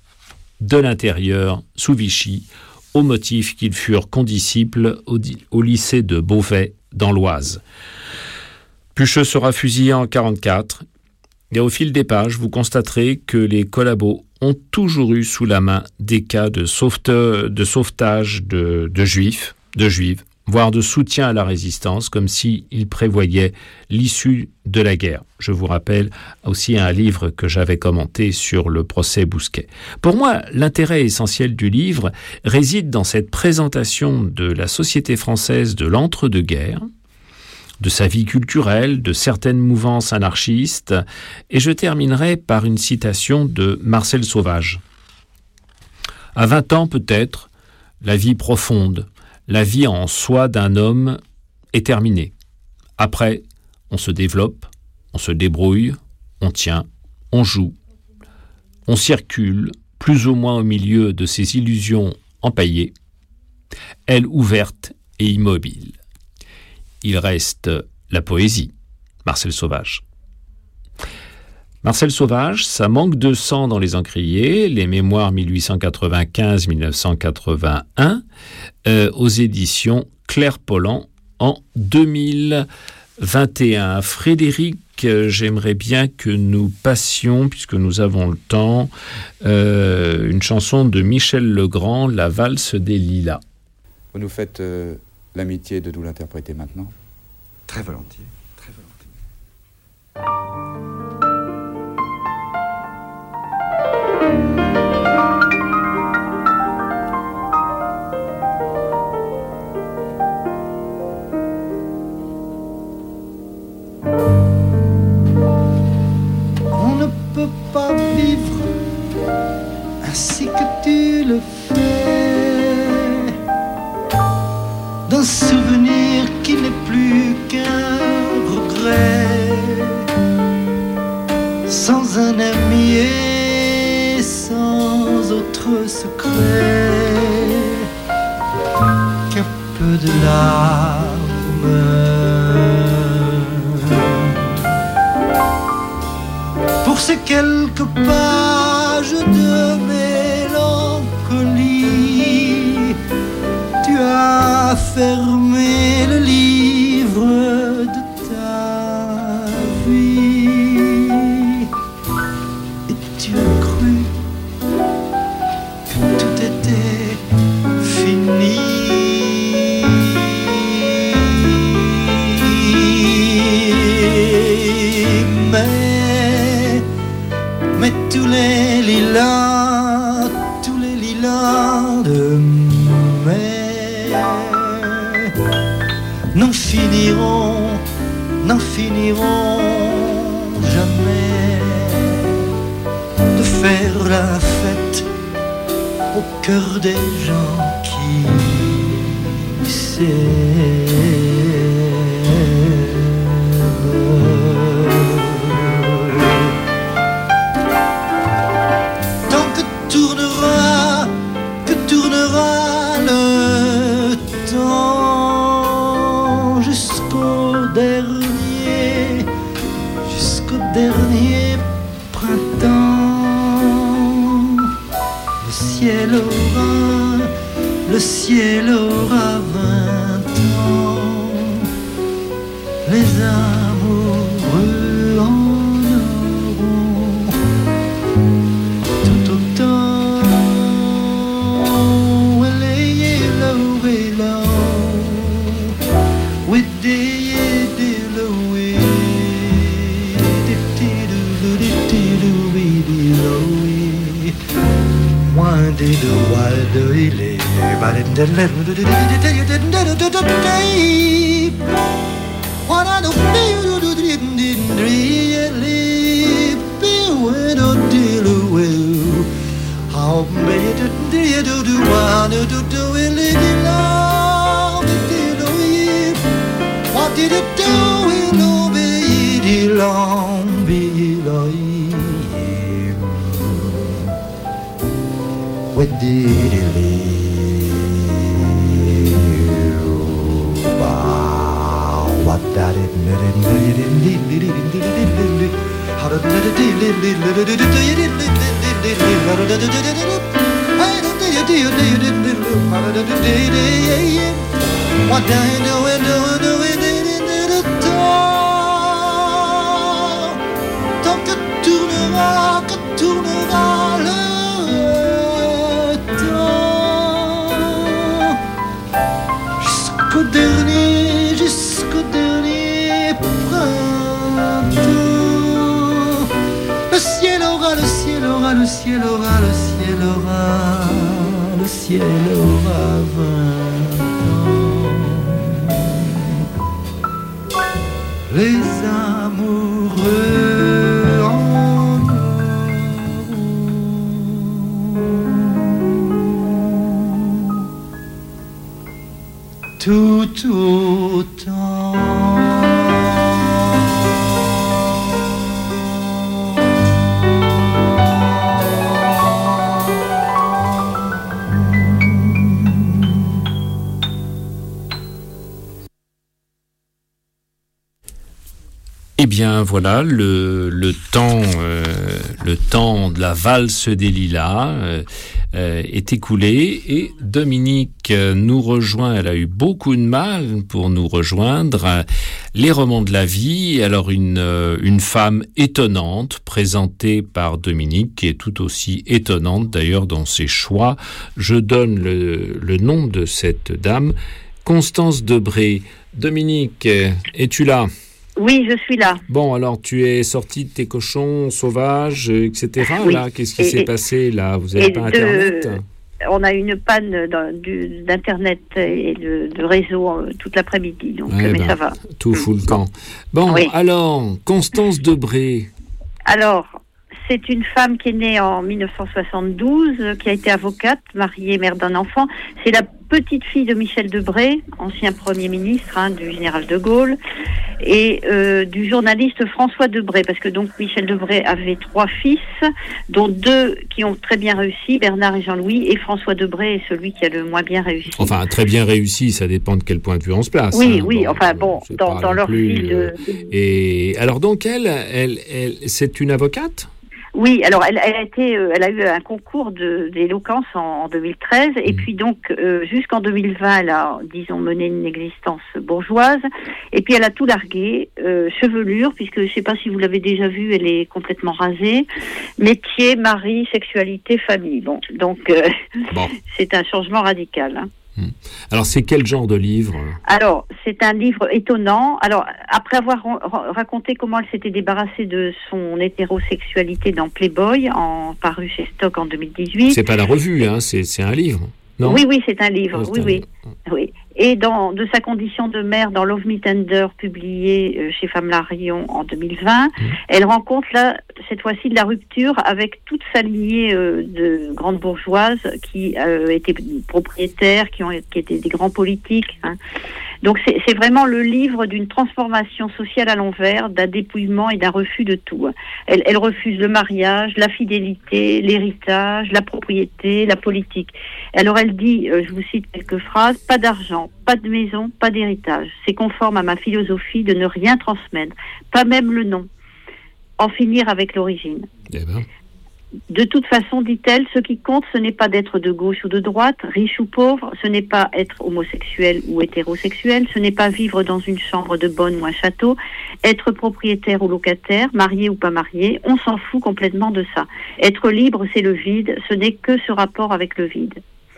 de l'Intérieur sous Vichy, au motif qu'ils furent condisciples au, au lycée de Beauvais dans l'Oise. Pucheux sera fusillé en quarante-quatre, et au fil des pages, vous constaterez que les collabos ont toujours eu sous la main des cas de, sauveteur, de sauvetage de, de juifs, de juives, voire de soutien à la résistance, comme s'ils prévoyaient l'issue de la guerre. Je vous rappelle aussi un livre que j'avais commenté sur le procès Bousquet. Pour moi, l'intérêt essentiel du livre réside dans cette présentation de la société française de l'entre-deux-guerres, de sa vie culturelle, de certaines mouvances anarchistes, et je terminerai par une citation de Marcel Sauvage. À vingt ans peut-être, la vie profonde, la vie en soi d'un homme est terminée. Après, on se développe, on se débrouille, on tient, on joue, on circule, plus ou moins au milieu de ces illusions empaillées, elles ouvertes et immobiles. Il reste la poésie, Marcel Sauvage. Marcel Sauvage, ça manque de sang dans les encriers, les mémoires dix-huit cent quatre-vingt-quinze à dix-neuf cent quatre-vingt-un, euh, aux éditions Claire Pollan en deux mille vingt et un. Frédéric, euh, j'aimerais bien que nous passions, puisque nous avons le temps, euh, une chanson de Michel Legrand, La valse des lilas. Vous nous faites euh, l'amitié de nous l'interpréter maintenant ? Très volontiers, très volontiers. On ne peut pas vivre ainsi que tu le fais, d'un souvenir qui n'est plus qu'un regret, sans un ami et sans autre secret qu'un peu de larmes pour ces quelques pages de mélancolie. Tu as fermé le livre de ta vie et tu as cru que tout était fini. Mais, mais tous les lilas, tous les lilas de mai n'en finiront, n'en finiront jamais de faire la fête au cœur des gens qui s'aiment. Tant que tournera, que tournera le temps jusqu'au dernier, jusqu'au dernier printemps. Le ciel aura, le ciel aura vingt ans. Les amoureux en auront tout autant. Elle est yellow, yellow, with the yellow, one day the wild illy, but in the what I don't feel to didn't really be when I deal with how many do you do do one to do it love it what did it do in no be long be long what did it what that it what I do, do, do, do, jusqu'au dernier, jusqu'au dernier printemps. Le ciel aura, le ciel aura, le ciel aura, le ciel aura, le ciel aura vingt ans. Les amoureux en auront tout autant. Eh bien, voilà, le, le temps, euh, le temps de la valse des lilas euh, euh, est écoulé et Dominique nous rejoint. Elle a eu beaucoup de mal pour nous rejoindre. Les romans de la vie. Alors, une, euh, une femme étonnante présentée par Dominique, qui est tout aussi étonnante d'ailleurs dans ses choix. Je donne le, le nom de cette dame, Constance Debré. Dominique, es-tu là ? Oui, je suis là. Bon, alors tu es sorti de tes cochons sauvages, et cetera. Oui. Là, qu'est-ce qui Et, s'est et, passé là? Vous n'avez pas de, Internet? On a une panne dans, du, d'Internet et de, de réseau euh, toute l'après-midi, donc eh mais ben, ça va. Tout fout le camp. Bon, oui. Alors, Constance Debré. Alors, c'est une femme qui est née en mille neuf cent soixante-douze, euh, qui a été avocate, mariée, mère d'un enfant. C'est la petite fille de Michel Debré, ancien Premier ministre hein, du général de Gaulle, et euh, du journaliste François Debré, parce que donc Michel Debré avait trois fils, dont deux qui ont très bien réussi, Bernard et Jean-Louis, et François Debré est celui qui a le moins bien réussi. Enfin, très bien réussi, ça dépend de quel point de vue on se place. Oui, hein. oui, bon, enfin bon, dans, dans leur plus, fil de... euh, Et alors donc elle, elle, elle c'est une avocate? Oui, alors elle, elle a été, euh, elle a eu un concours de, d'éloquence en, en deux mille treize, et mmh. puis donc euh, jusqu'en deux mille vingt, elle a, disons, mené une existence bourgeoise, et puis elle a tout largué, euh, chevelure, puisque je ne sais pas si vous l'avez déjà vue, elle est complètement rasée, métier, mari, sexualité, famille. Bon, donc euh, bon. C'est un changement radical. Hein. Alors, c'est quel genre de livre? Alors, c'est un livre étonnant. Alors, après avoir ra- raconté comment elle s'était débarrassée de son hétérosexualité dans Playboy, en paru chez Stock en deux mille dix-huit. C'est pas la revue, hein, c'est, c'est un livre, non? Oui, oui, c'est un livre, oh, oui, un oui. livre. oui. Et dans, de sa condition de mère dans Love Me Tender, publié euh, chez Flammarion en deux mille vingt, mmh. elle rencontre là, cette fois-ci de la rupture avec toute sa lignée euh, de grandes bourgeoises qui euh, étaient propriétaires, qui, ont, qui étaient des grands politiques. Hein. Donc c'est, c'est vraiment le livre d'une transformation sociale à l'envers, d'un dépouillement et d'un refus de tout. Elle, elle refuse le mariage, la fidélité, l'héritage, la propriété, la politique. Alors elle dit, euh, je vous cite quelques phrases, pas d'argent, pas de maison, pas d'héritage. C'est conforme à ma philosophie de ne rien transmettre, pas même le nom. En finir avec l'origine. Eh ben. De toute façon, dit-elle, ce qui compte, ce n'est pas d'être de gauche ou de droite, riche ou pauvre, ce n'est pas être homosexuel ou hétérosexuel, ce n'est pas vivre dans une chambre de bonne ou un château, être propriétaire ou locataire, marié ou pas marié, on s'en fout complètement de ça. Être libre, c'est le vide, ce n'est que ce rapport avec le vide.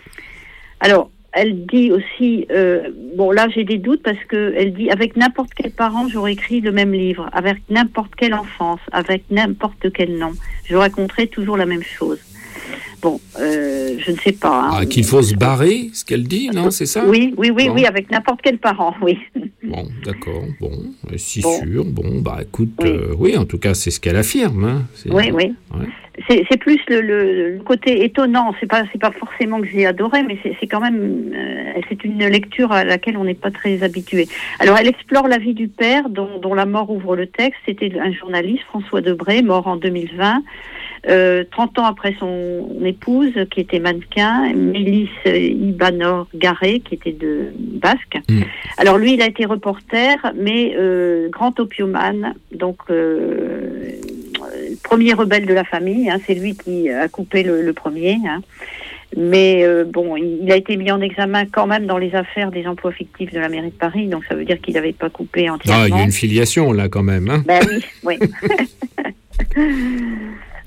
Alors, elle dit aussi, euh, bon là j'ai des doutes parce que elle dit avec n'importe quel parent j'aurais écrit le même livre, avec n'importe quelle enfance, avec n'importe quel nom, je raconterai toujours la même chose. Bon, euh, je ne sais pas. Hein. Ah, qu'il faut se barrer, ce qu'elle dit, non, c'est ça? Oui, oui, oui, bon. oui, avec n'importe quel parent, oui. Bon, d'accord, bon, si bon. sûr, bon, bah écoute, oui, euh, oui en tout cas c'est ce qu'elle affirme. Hein. C'est, oui, oui. Ouais. C'est, c'est plus le, le, le côté étonnant, c'est pas, c'est pas forcément que j'ai adoré, mais c'est, c'est quand même, euh, c'est une lecture à laquelle on n'est pas très habitué. Alors elle explore la vie du père, dont, dont la mort ouvre le texte. C'était un journaliste, François Debré, mort en deux mille vingt. Euh, trente ans après son épouse, qui était mannequin, Mélisse Ibanor Garé, qui était de Basque. Mmh. Alors lui, il a été reporter, mais euh, grand opiumane, donc euh, premier rebelle de la famille, hein, c'est lui qui a coupé le, le premier. Hein. Mais euh, bon, il a été mis en examen quand même dans les affaires des emplois fictifs de la mairie de Paris, donc ça veut dire qu'il n'avait pas coupé entièrement. Ah, il y a une filiation là quand même. Hein. Ben oui, oui.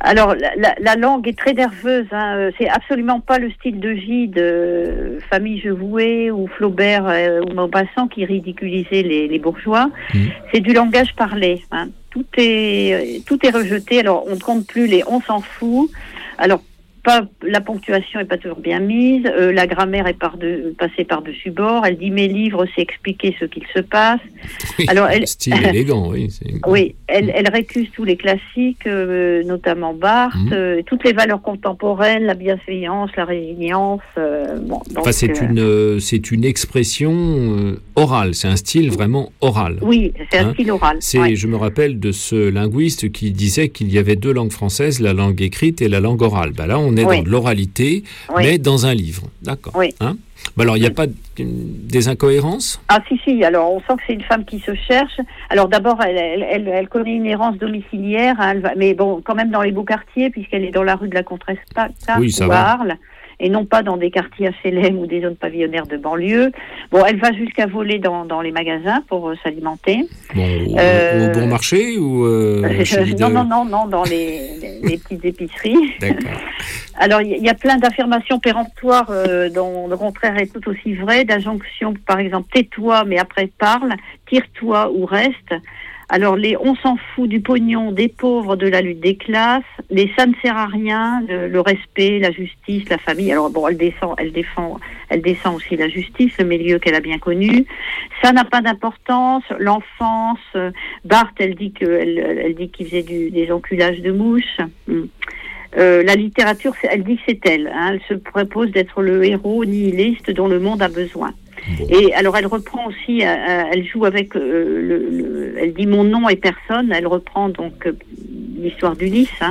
Alors, la, la, la langue est très nerveuse. Hein. C'est absolument pas le style de Gide, euh, Famille Jevoué ou Flaubert euh, ou Maupassant qui ridiculisait les, les bourgeois. Mmh. C'est du langage parlé. Hein. Tout est tout est rejeté. Alors, on ne compte plus les on s'en fout. Alors, pas, la ponctuation est pas toujours bien mise. Euh, la grammaire est par de, passée par-dessus bord. Elle dit mes livres, c'est expliquer ce qu'il se passe. Oui, alors, elle, style élégant, oui. C'est... Oui, elle, elle récuse tous les classiques, euh, notamment Barthes, mmh. euh, toutes les valeurs contemporaines, la bienveillance, la résilience. Euh, bon, donc, enfin, c'est, euh... une, euh, c'est une expression euh, orale, c'est un style vraiment oral. Oui, c'est un hein style oral. C'est, ouais. Je me rappelle de ce linguiste qui disait qu'il y avait deux langues françaises, la langue écrite et la langue orale. Ben là, on est oui. dans de l'oralité, oui. mais dans un livre. D'accord. Oui. Hein ben alors, il n'y a pas des incohérences ? Ah si, si. Alors, on sent que c'est une femme qui se cherche. Alors, d'abord, elle, elle, elle, elle connaît une errance domiciliaire, hein, elle va, mais bon, quand même dans les beaux quartiers, puisqu'elle est dans la rue de la Comtesse oui, ou à Arles, et non pas dans des quartiers H L M ou des zones pavillonnaires de banlieue. Bon, elle va jusqu'à voler dans, dans les magasins pour euh, s'alimenter. Bon, euh, au bon marché ou euh, chez Non, non, non, non, dans les, les, les petites épiceries. D'accord. Alors, il y, y a plein d'affirmations péremptoires euh, dont le contraire est tout aussi vrai, d'injonctions, par exemple, tais-toi, mais après parle, tire-toi ou reste. Alors, les on s'en fout du pognon, des pauvres, de la lutte des classes, les ça ne sert à rien, le, le respect, la justice, la famille. Alors, bon, elle descend, elle défend, elle descend aussi la justice, le milieu qu'elle a bien connu. Ça n'a pas d'importance, l'enfance. Euh, Barthes, elle dit que, elle, elle dit qu'il faisait du, des enculages de mouches. Hum. Euh, la littérature, elle dit que c'est elle. Hein, elle se propose d'être le héros nihiliste dont le monde a besoin. Bon. Et alors, elle reprend aussi, euh, elle joue avec, euh, le, le, elle dit mon nom et personne. Elle reprend donc euh, l'histoire d'Ulysse. Hein.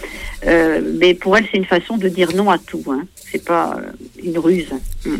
Euh, mais pour elle, c'est une façon de dire non à tout. Hein. C'est pas euh, une ruse. Hum.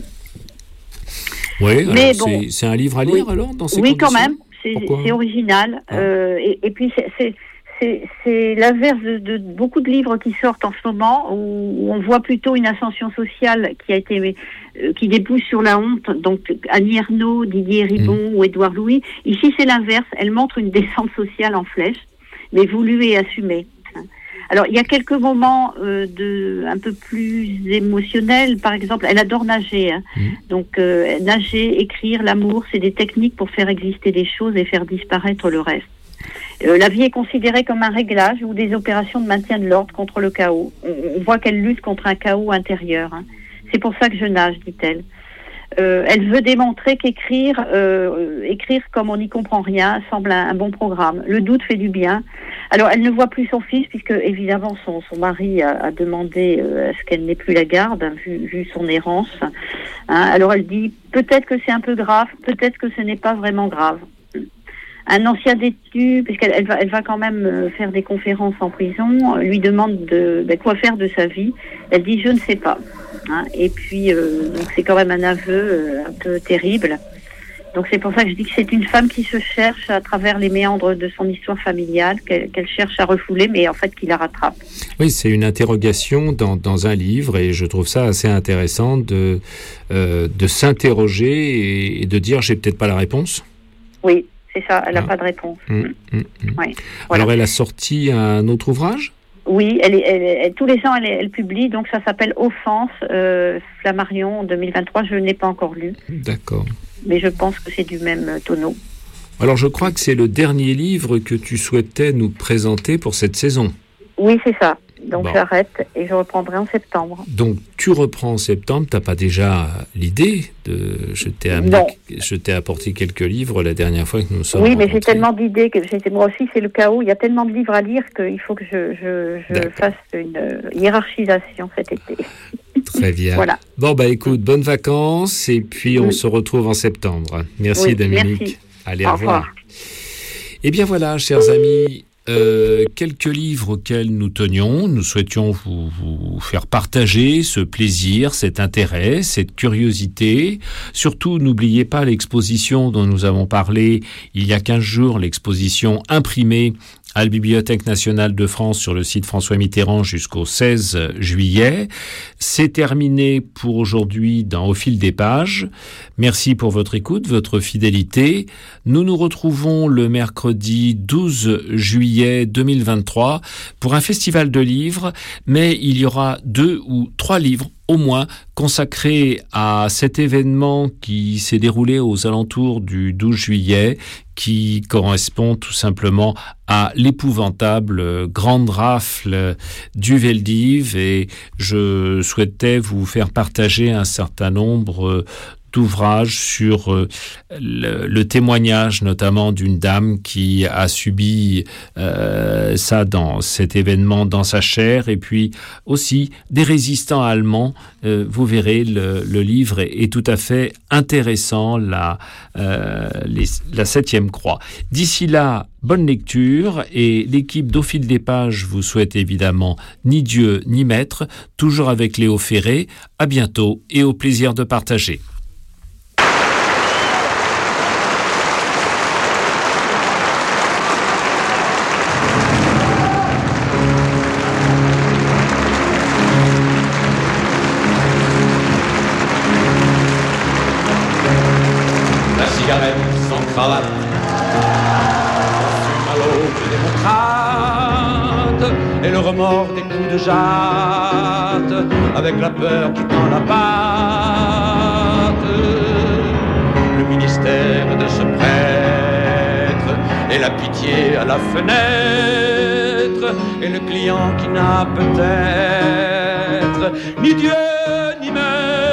Oui, mais bon, c'est, c'est un livre à lire oui, alors dans ces oui, conditions. quand même. C'est, c'est original. Ah. Euh, et, et puis c'est, c'est C'est, c'est l'inverse de, de beaucoup de livres qui sortent en ce moment, où on voit plutôt une ascension sociale qui a été euh, qui débouche sur la honte. Donc Annie Ernaux, Didier Ribon mmh. ou Édouard Louis. Ici, c'est l'inverse. Elle montre une descente sociale en flèche, mais voulue et assumée. Alors, il y a quelques moments euh, de un peu plus émotionnels. Par exemple, elle adore nager. Hein. Mmh. Donc, euh, nager, écrire, l'amour, c'est des techniques pour faire exister des choses et faire disparaître le reste. Euh, la vie est considérée comme un réglage ou des opérations de maintien de l'ordre contre le chaos. On, on voit qu'elle lutte contre un chaos intérieur. Hein. C'est pour ça que je nage, dit-elle. Euh, elle veut démontrer qu'écrire, euh, écrire comme on n'y comprend rien, semble un, un bon programme. Le doute fait du bien. Alors, elle ne voit plus son fils, puisque évidemment son, son mari a, a demandé euh, à ce qu'elle n'ait plus la garde, hein, vu, vu son errance. Hein. Alors, elle dit peut-être que c'est un peu grave, peut-être que ce n'est pas vraiment grave. Un ancien détenu, puisqu'elle elle va, elle va quand même faire des conférences en prison, lui demande de, de quoi faire de sa vie. Elle dit je ne sais pas. Hein, et puis euh, donc c'est quand même un aveu euh, un peu terrible. Donc c'est pour ça que je dis que c'est une femme qui se cherche à travers les méandres de son histoire familiale, qu'elle, qu'elle cherche à refouler, mais en fait qui la rattrape. Oui, c'est une interrogation dans, dans un livre, et je trouve ça assez intéressant de euh, de s'interroger et, et de dire j'ai peut-être pas la réponse. Oui. C'est ça, elle n'a ah. pas de réponse. Mmh, mmh, mmh. Ouais, voilà. Alors, elle a sorti un autre ouvrage ? Oui, elle, elle, elle, tous les ans, elle, elle publie, donc ça s'appelle Offense, euh, Flammarion deux mille vingt-trois, je ne l'ai pas encore lu. D'accord. Mais je pense que c'est du même tonneau. Alors, je crois que c'est le dernier livre que tu souhaitais nous présenter pour cette saison. Oui, c'est ça. Donc, bon. J'arrête et je reprendrai en septembre. Donc, tu reprends en septembre. Tu n'as pas déjà l'idée de... Je t'ai, amené... je t'ai apporté quelques livres la dernière fois que nous sommes Oui, rencontrés. mais j'ai tellement d'idées que j'ai... moi aussi, c'est le chaos. Il y a tellement de livres à lire qu'il faut que je, je, je fasse une hiérarchisation cet été. Très bien. Voilà. Bon, bah écoute, bonnes vacances et puis on oui. se retrouve en septembre. Merci, oui, Dominique. Merci. Allez, au, au revoir. revoir. Eh bien voilà, chers amis... Euh, quelques livres auxquels nous tenions, nous souhaitions vous, vous faire partager ce plaisir, cet intérêt, cette curiosité. Surtout, n'oubliez pas l'exposition dont nous avons parlé il y a quinze jours, l'exposition imprimée à la Bibliothèque nationale de France sur le site François Mitterrand jusqu'au seize juillet. C'est terminé pour aujourd'hui dans Au fil des pages. Merci pour votre écoute, votre fidélité. Nous nous retrouvons le mercredi douze juillet deux mille vingt-trois pour un festival de livres, mais il y aura deux ou trois livres au moins consacrés à cet événement qui s'est déroulé aux alentours du douze juillet, qui correspond tout simplement à l'épouvantable grande rafle du Veldiv, et je souhaitais vous faire partager un certain nombre d'ouvrages sur euh, le, le témoignage notamment d'une dame qui a subi euh, ça dans cet événement dans sa chair, et puis aussi des résistants allemands. Euh, vous verrez, le, le livre est, est tout à fait intéressant, la, euh, les, la septième croix. D'ici là, bonne lecture, et l'équipe d'Au fil des pages vous souhaite évidemment ni Dieu ni maître, toujours avec Léo Ferré. À bientôt et au plaisir de partager. Cravate, consume à l'aube démocrate, et le remords des coups de jatte, avec la peur qui tend la patte. Le ministère de ce prêtre, et la pitié à la fenêtre, et le client qui n'a peut-être ni Dieu ni maître.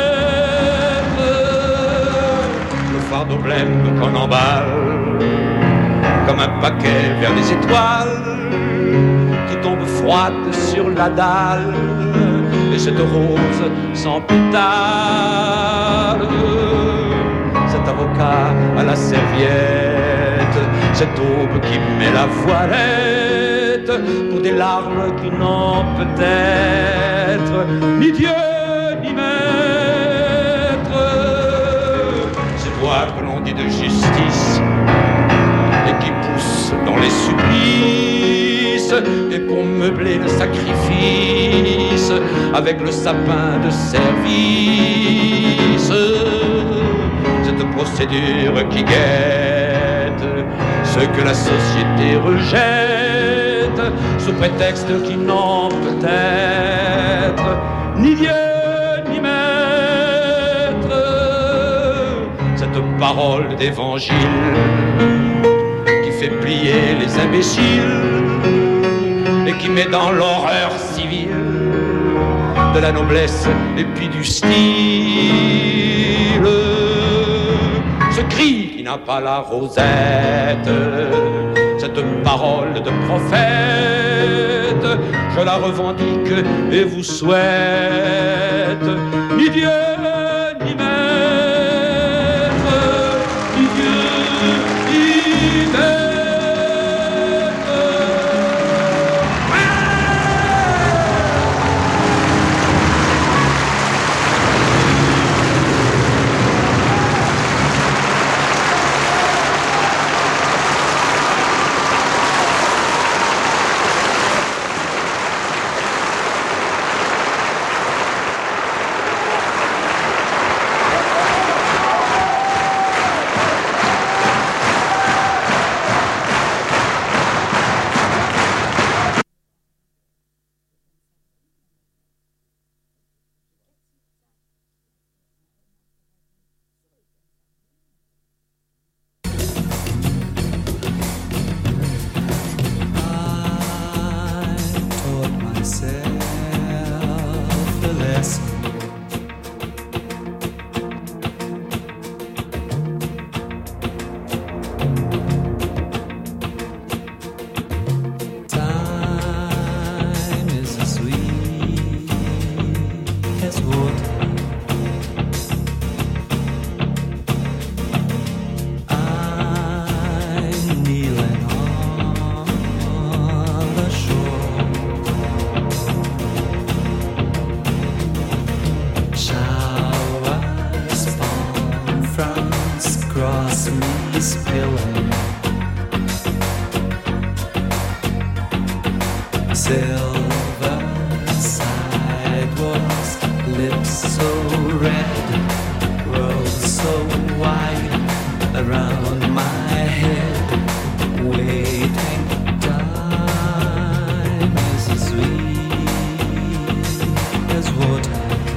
Fardeau blême qu'on emballe comme un paquet vers des étoiles qui tombent froides sur la dalle, et cette rose sans pétale, cet avocat à la serviette, cette aube qui met la voilette pour des larmes qui n'ont peut-être ni Dieu ni maître. Que l'on dit de justice et qui pousse dans les supplices, et pour meubler le sacrifice avec le sapin de service, cette procédure qui guette ce que la société rejette sous prétexte qu'ils n'ont peut-être ni Dieu ni maître. Cette parole d'évangile qui fait plier les imbéciles et qui met dans l'horreur civile de la noblesse et puis du style. Ce cri qui n'a pas la rosette, cette parole de prophète, je la revendique et vous souhaite ni Dieu ni maître. silver sidewalks, lips so red, rose so white around my head, waiting time is as sweet as water.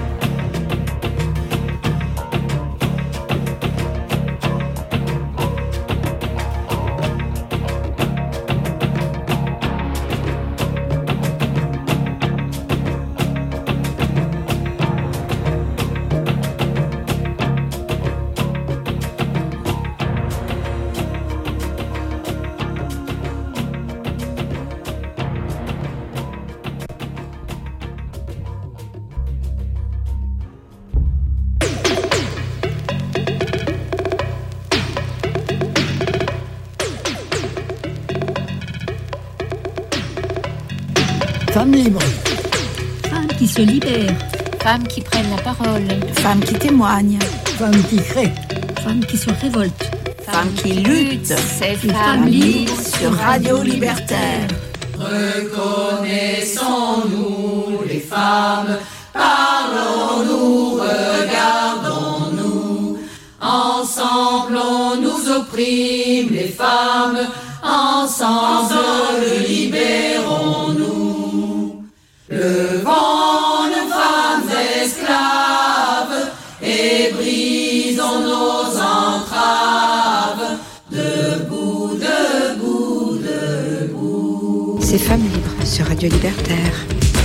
Femmes libres. Femmes qui se libèrent. Femmes qui prennent la parole. Femmes qui témoignent. Femmes qui créent. Femmes qui se révoltent. Femmes qui luttent. Ces femmes libres sur Radio Libertaire. Reconnaissons-nous les femmes, parlons-nous, regardons-nous. Ensemble on nous opprime les femmes, ensemble libérons-nous. Levons nos femmes esclaves et brisons nos entraves. Debout, debout, debout. C'est Femmes libres sur Radio Libertaire.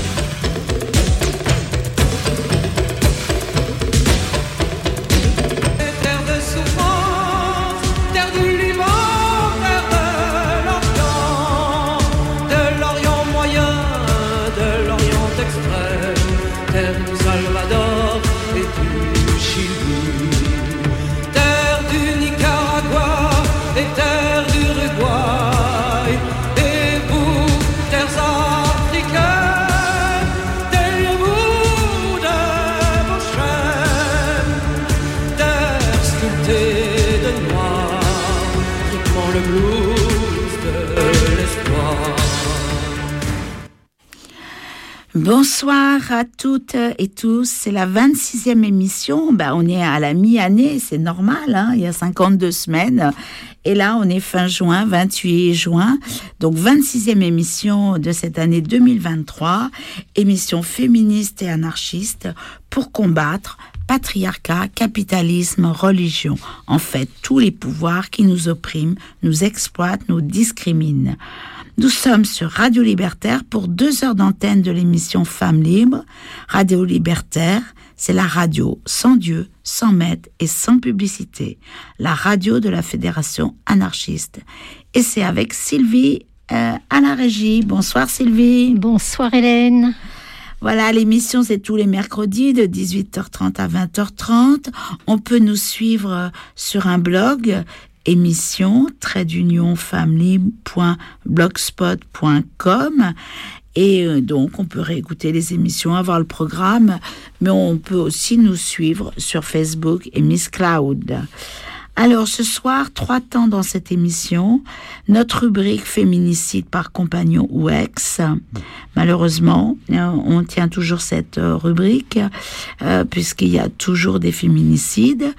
Terre de souffrance, terre du Liban, terre de l'Orient, de l'Orient moyen, de l'Orient extrême, terre du Salvador et du Chili, terre du Nicaragua et terre d'Uruguay, et vous, terres africaines, taillez-vous de vos chaînes, terre sculptée de noir, rythmant le blues de l'espoir. Bonsoir à toutes et tous, c'est la vingt-sixième émission, ben, on est à la mi-année, c'est normal, hein, il y a cinquante-deux semaines, et là on est fin juin, vingt-huit juin, donc vingt-sixième émission de cette année deux mille vingt-trois, émission féministe et anarchiste pour combattre patriarcat, capitalisme, religion, en fait tous les pouvoirs qui nous oppriment, nous exploitent, nous discriminent. Nous sommes sur Radio Libertaire pour deux heures d'antenne de l'émission Femmes libres. Radio Libertaire, c'est la radio sans Dieu, sans maître et sans publicité. La radio de la Fédération anarchiste. Et c'est avec Sylvie euh, à la régie. Bonsoir Sylvie. Bonsoir Hélène. Voilà, l'émission c'est tous les mercredis de dix-huit heures trente à vingt heures trente. On peut nous suivre sur un blog émission trait d'union femmes libres point blogspot point com et euh, donc on peut réécouter les émissions, avoir le programme, mais on peut aussi nous suivre sur Facebook et Miss Cloud. Alors ce soir, trois temps dans cette émission, notre rubrique féminicide par compagnon ou ex. Malheureusement, on tient toujours cette rubrique euh, puisqu'il y a toujours des féminicides.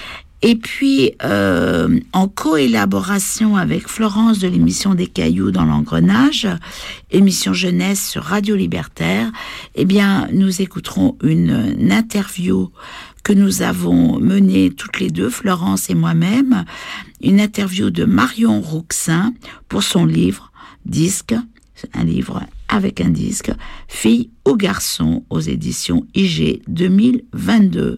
Et puis, euh, en co-élaboration avec Florence de l'émission des Cailloux dans l'Engrenage, émission jeunesse sur Radio Libertaire, eh bien, nous écouterons une, une interview que nous avons menée toutes les deux, Florence et moi-même, une interview de Marion Rouxin pour son livre « Disque », un livre avec un disque, « Filles ou garçons » aux éditions I G deux mille vingt-deux.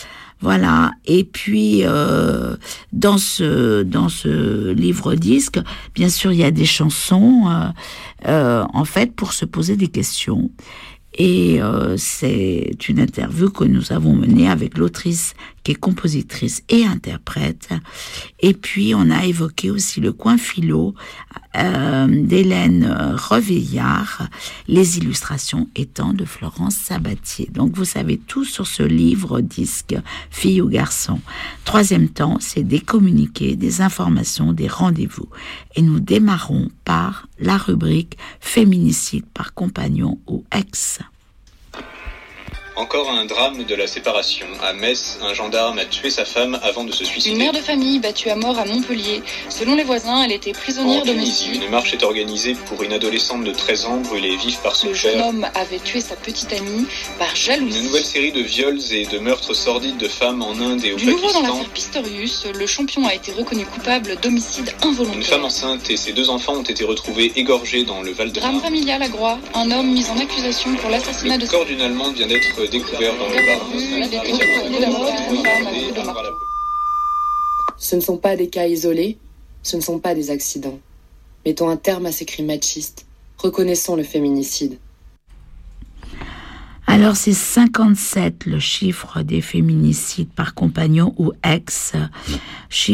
Voilà, et puis euh, dans ce dans ce livre disque, bien sûr, il y a des chansons, euh, euh, en fait, pour se poser des questions. Et euh, c'est une interview que nous avons menée avec l'autrice qui est compositrice et interprète. Et puis, on a évoqué aussi le coin philo euh, d'Hélène Reveillard, les illustrations étant de Florence Sabatier. Donc, vous savez tout sur ce livre-disque Filles ou garçons. Troisième temps, c'est des communiqués, des informations, des rendez-vous. Et nous démarrons par la rubrique Féminicide par compagnon ou ex. Encore un drame de la séparation. À Metz, un gendarme a tué sa femme avant de se suicider. Une mère de famille battue à mort à Montpellier. Selon les voisins, elle était prisonnière en domicile. Tunisie, une marche est organisée pour une adolescente de treize ans brûlée vive par son Le père. jeune homme avait tué sa petite amie par jalousie. Une nouvelle série de viols et de meurtres sordides de femmes en Inde et au Du nouveau dans Pakistan. l'affaire Pistorius, le champion a été reconnu coupable d'homicide involontaire. Une femme enceinte et ses deux enfants ont été retrouvés égorgés dans le Val-de-Marne. Drame familial à Groix, un homme mis en accusation pour l'assassinat de Le corps d'une Allemande vient d'être découvert dans le Var. Ce ne sont pas des cas isolés, ce ne sont pas des accidents. Mettons un terme à ces crimes machistes. Reconnaissons le féminicide. Alors c'est cinquante-sept le chiffre des féminicides par compagnon ou ex.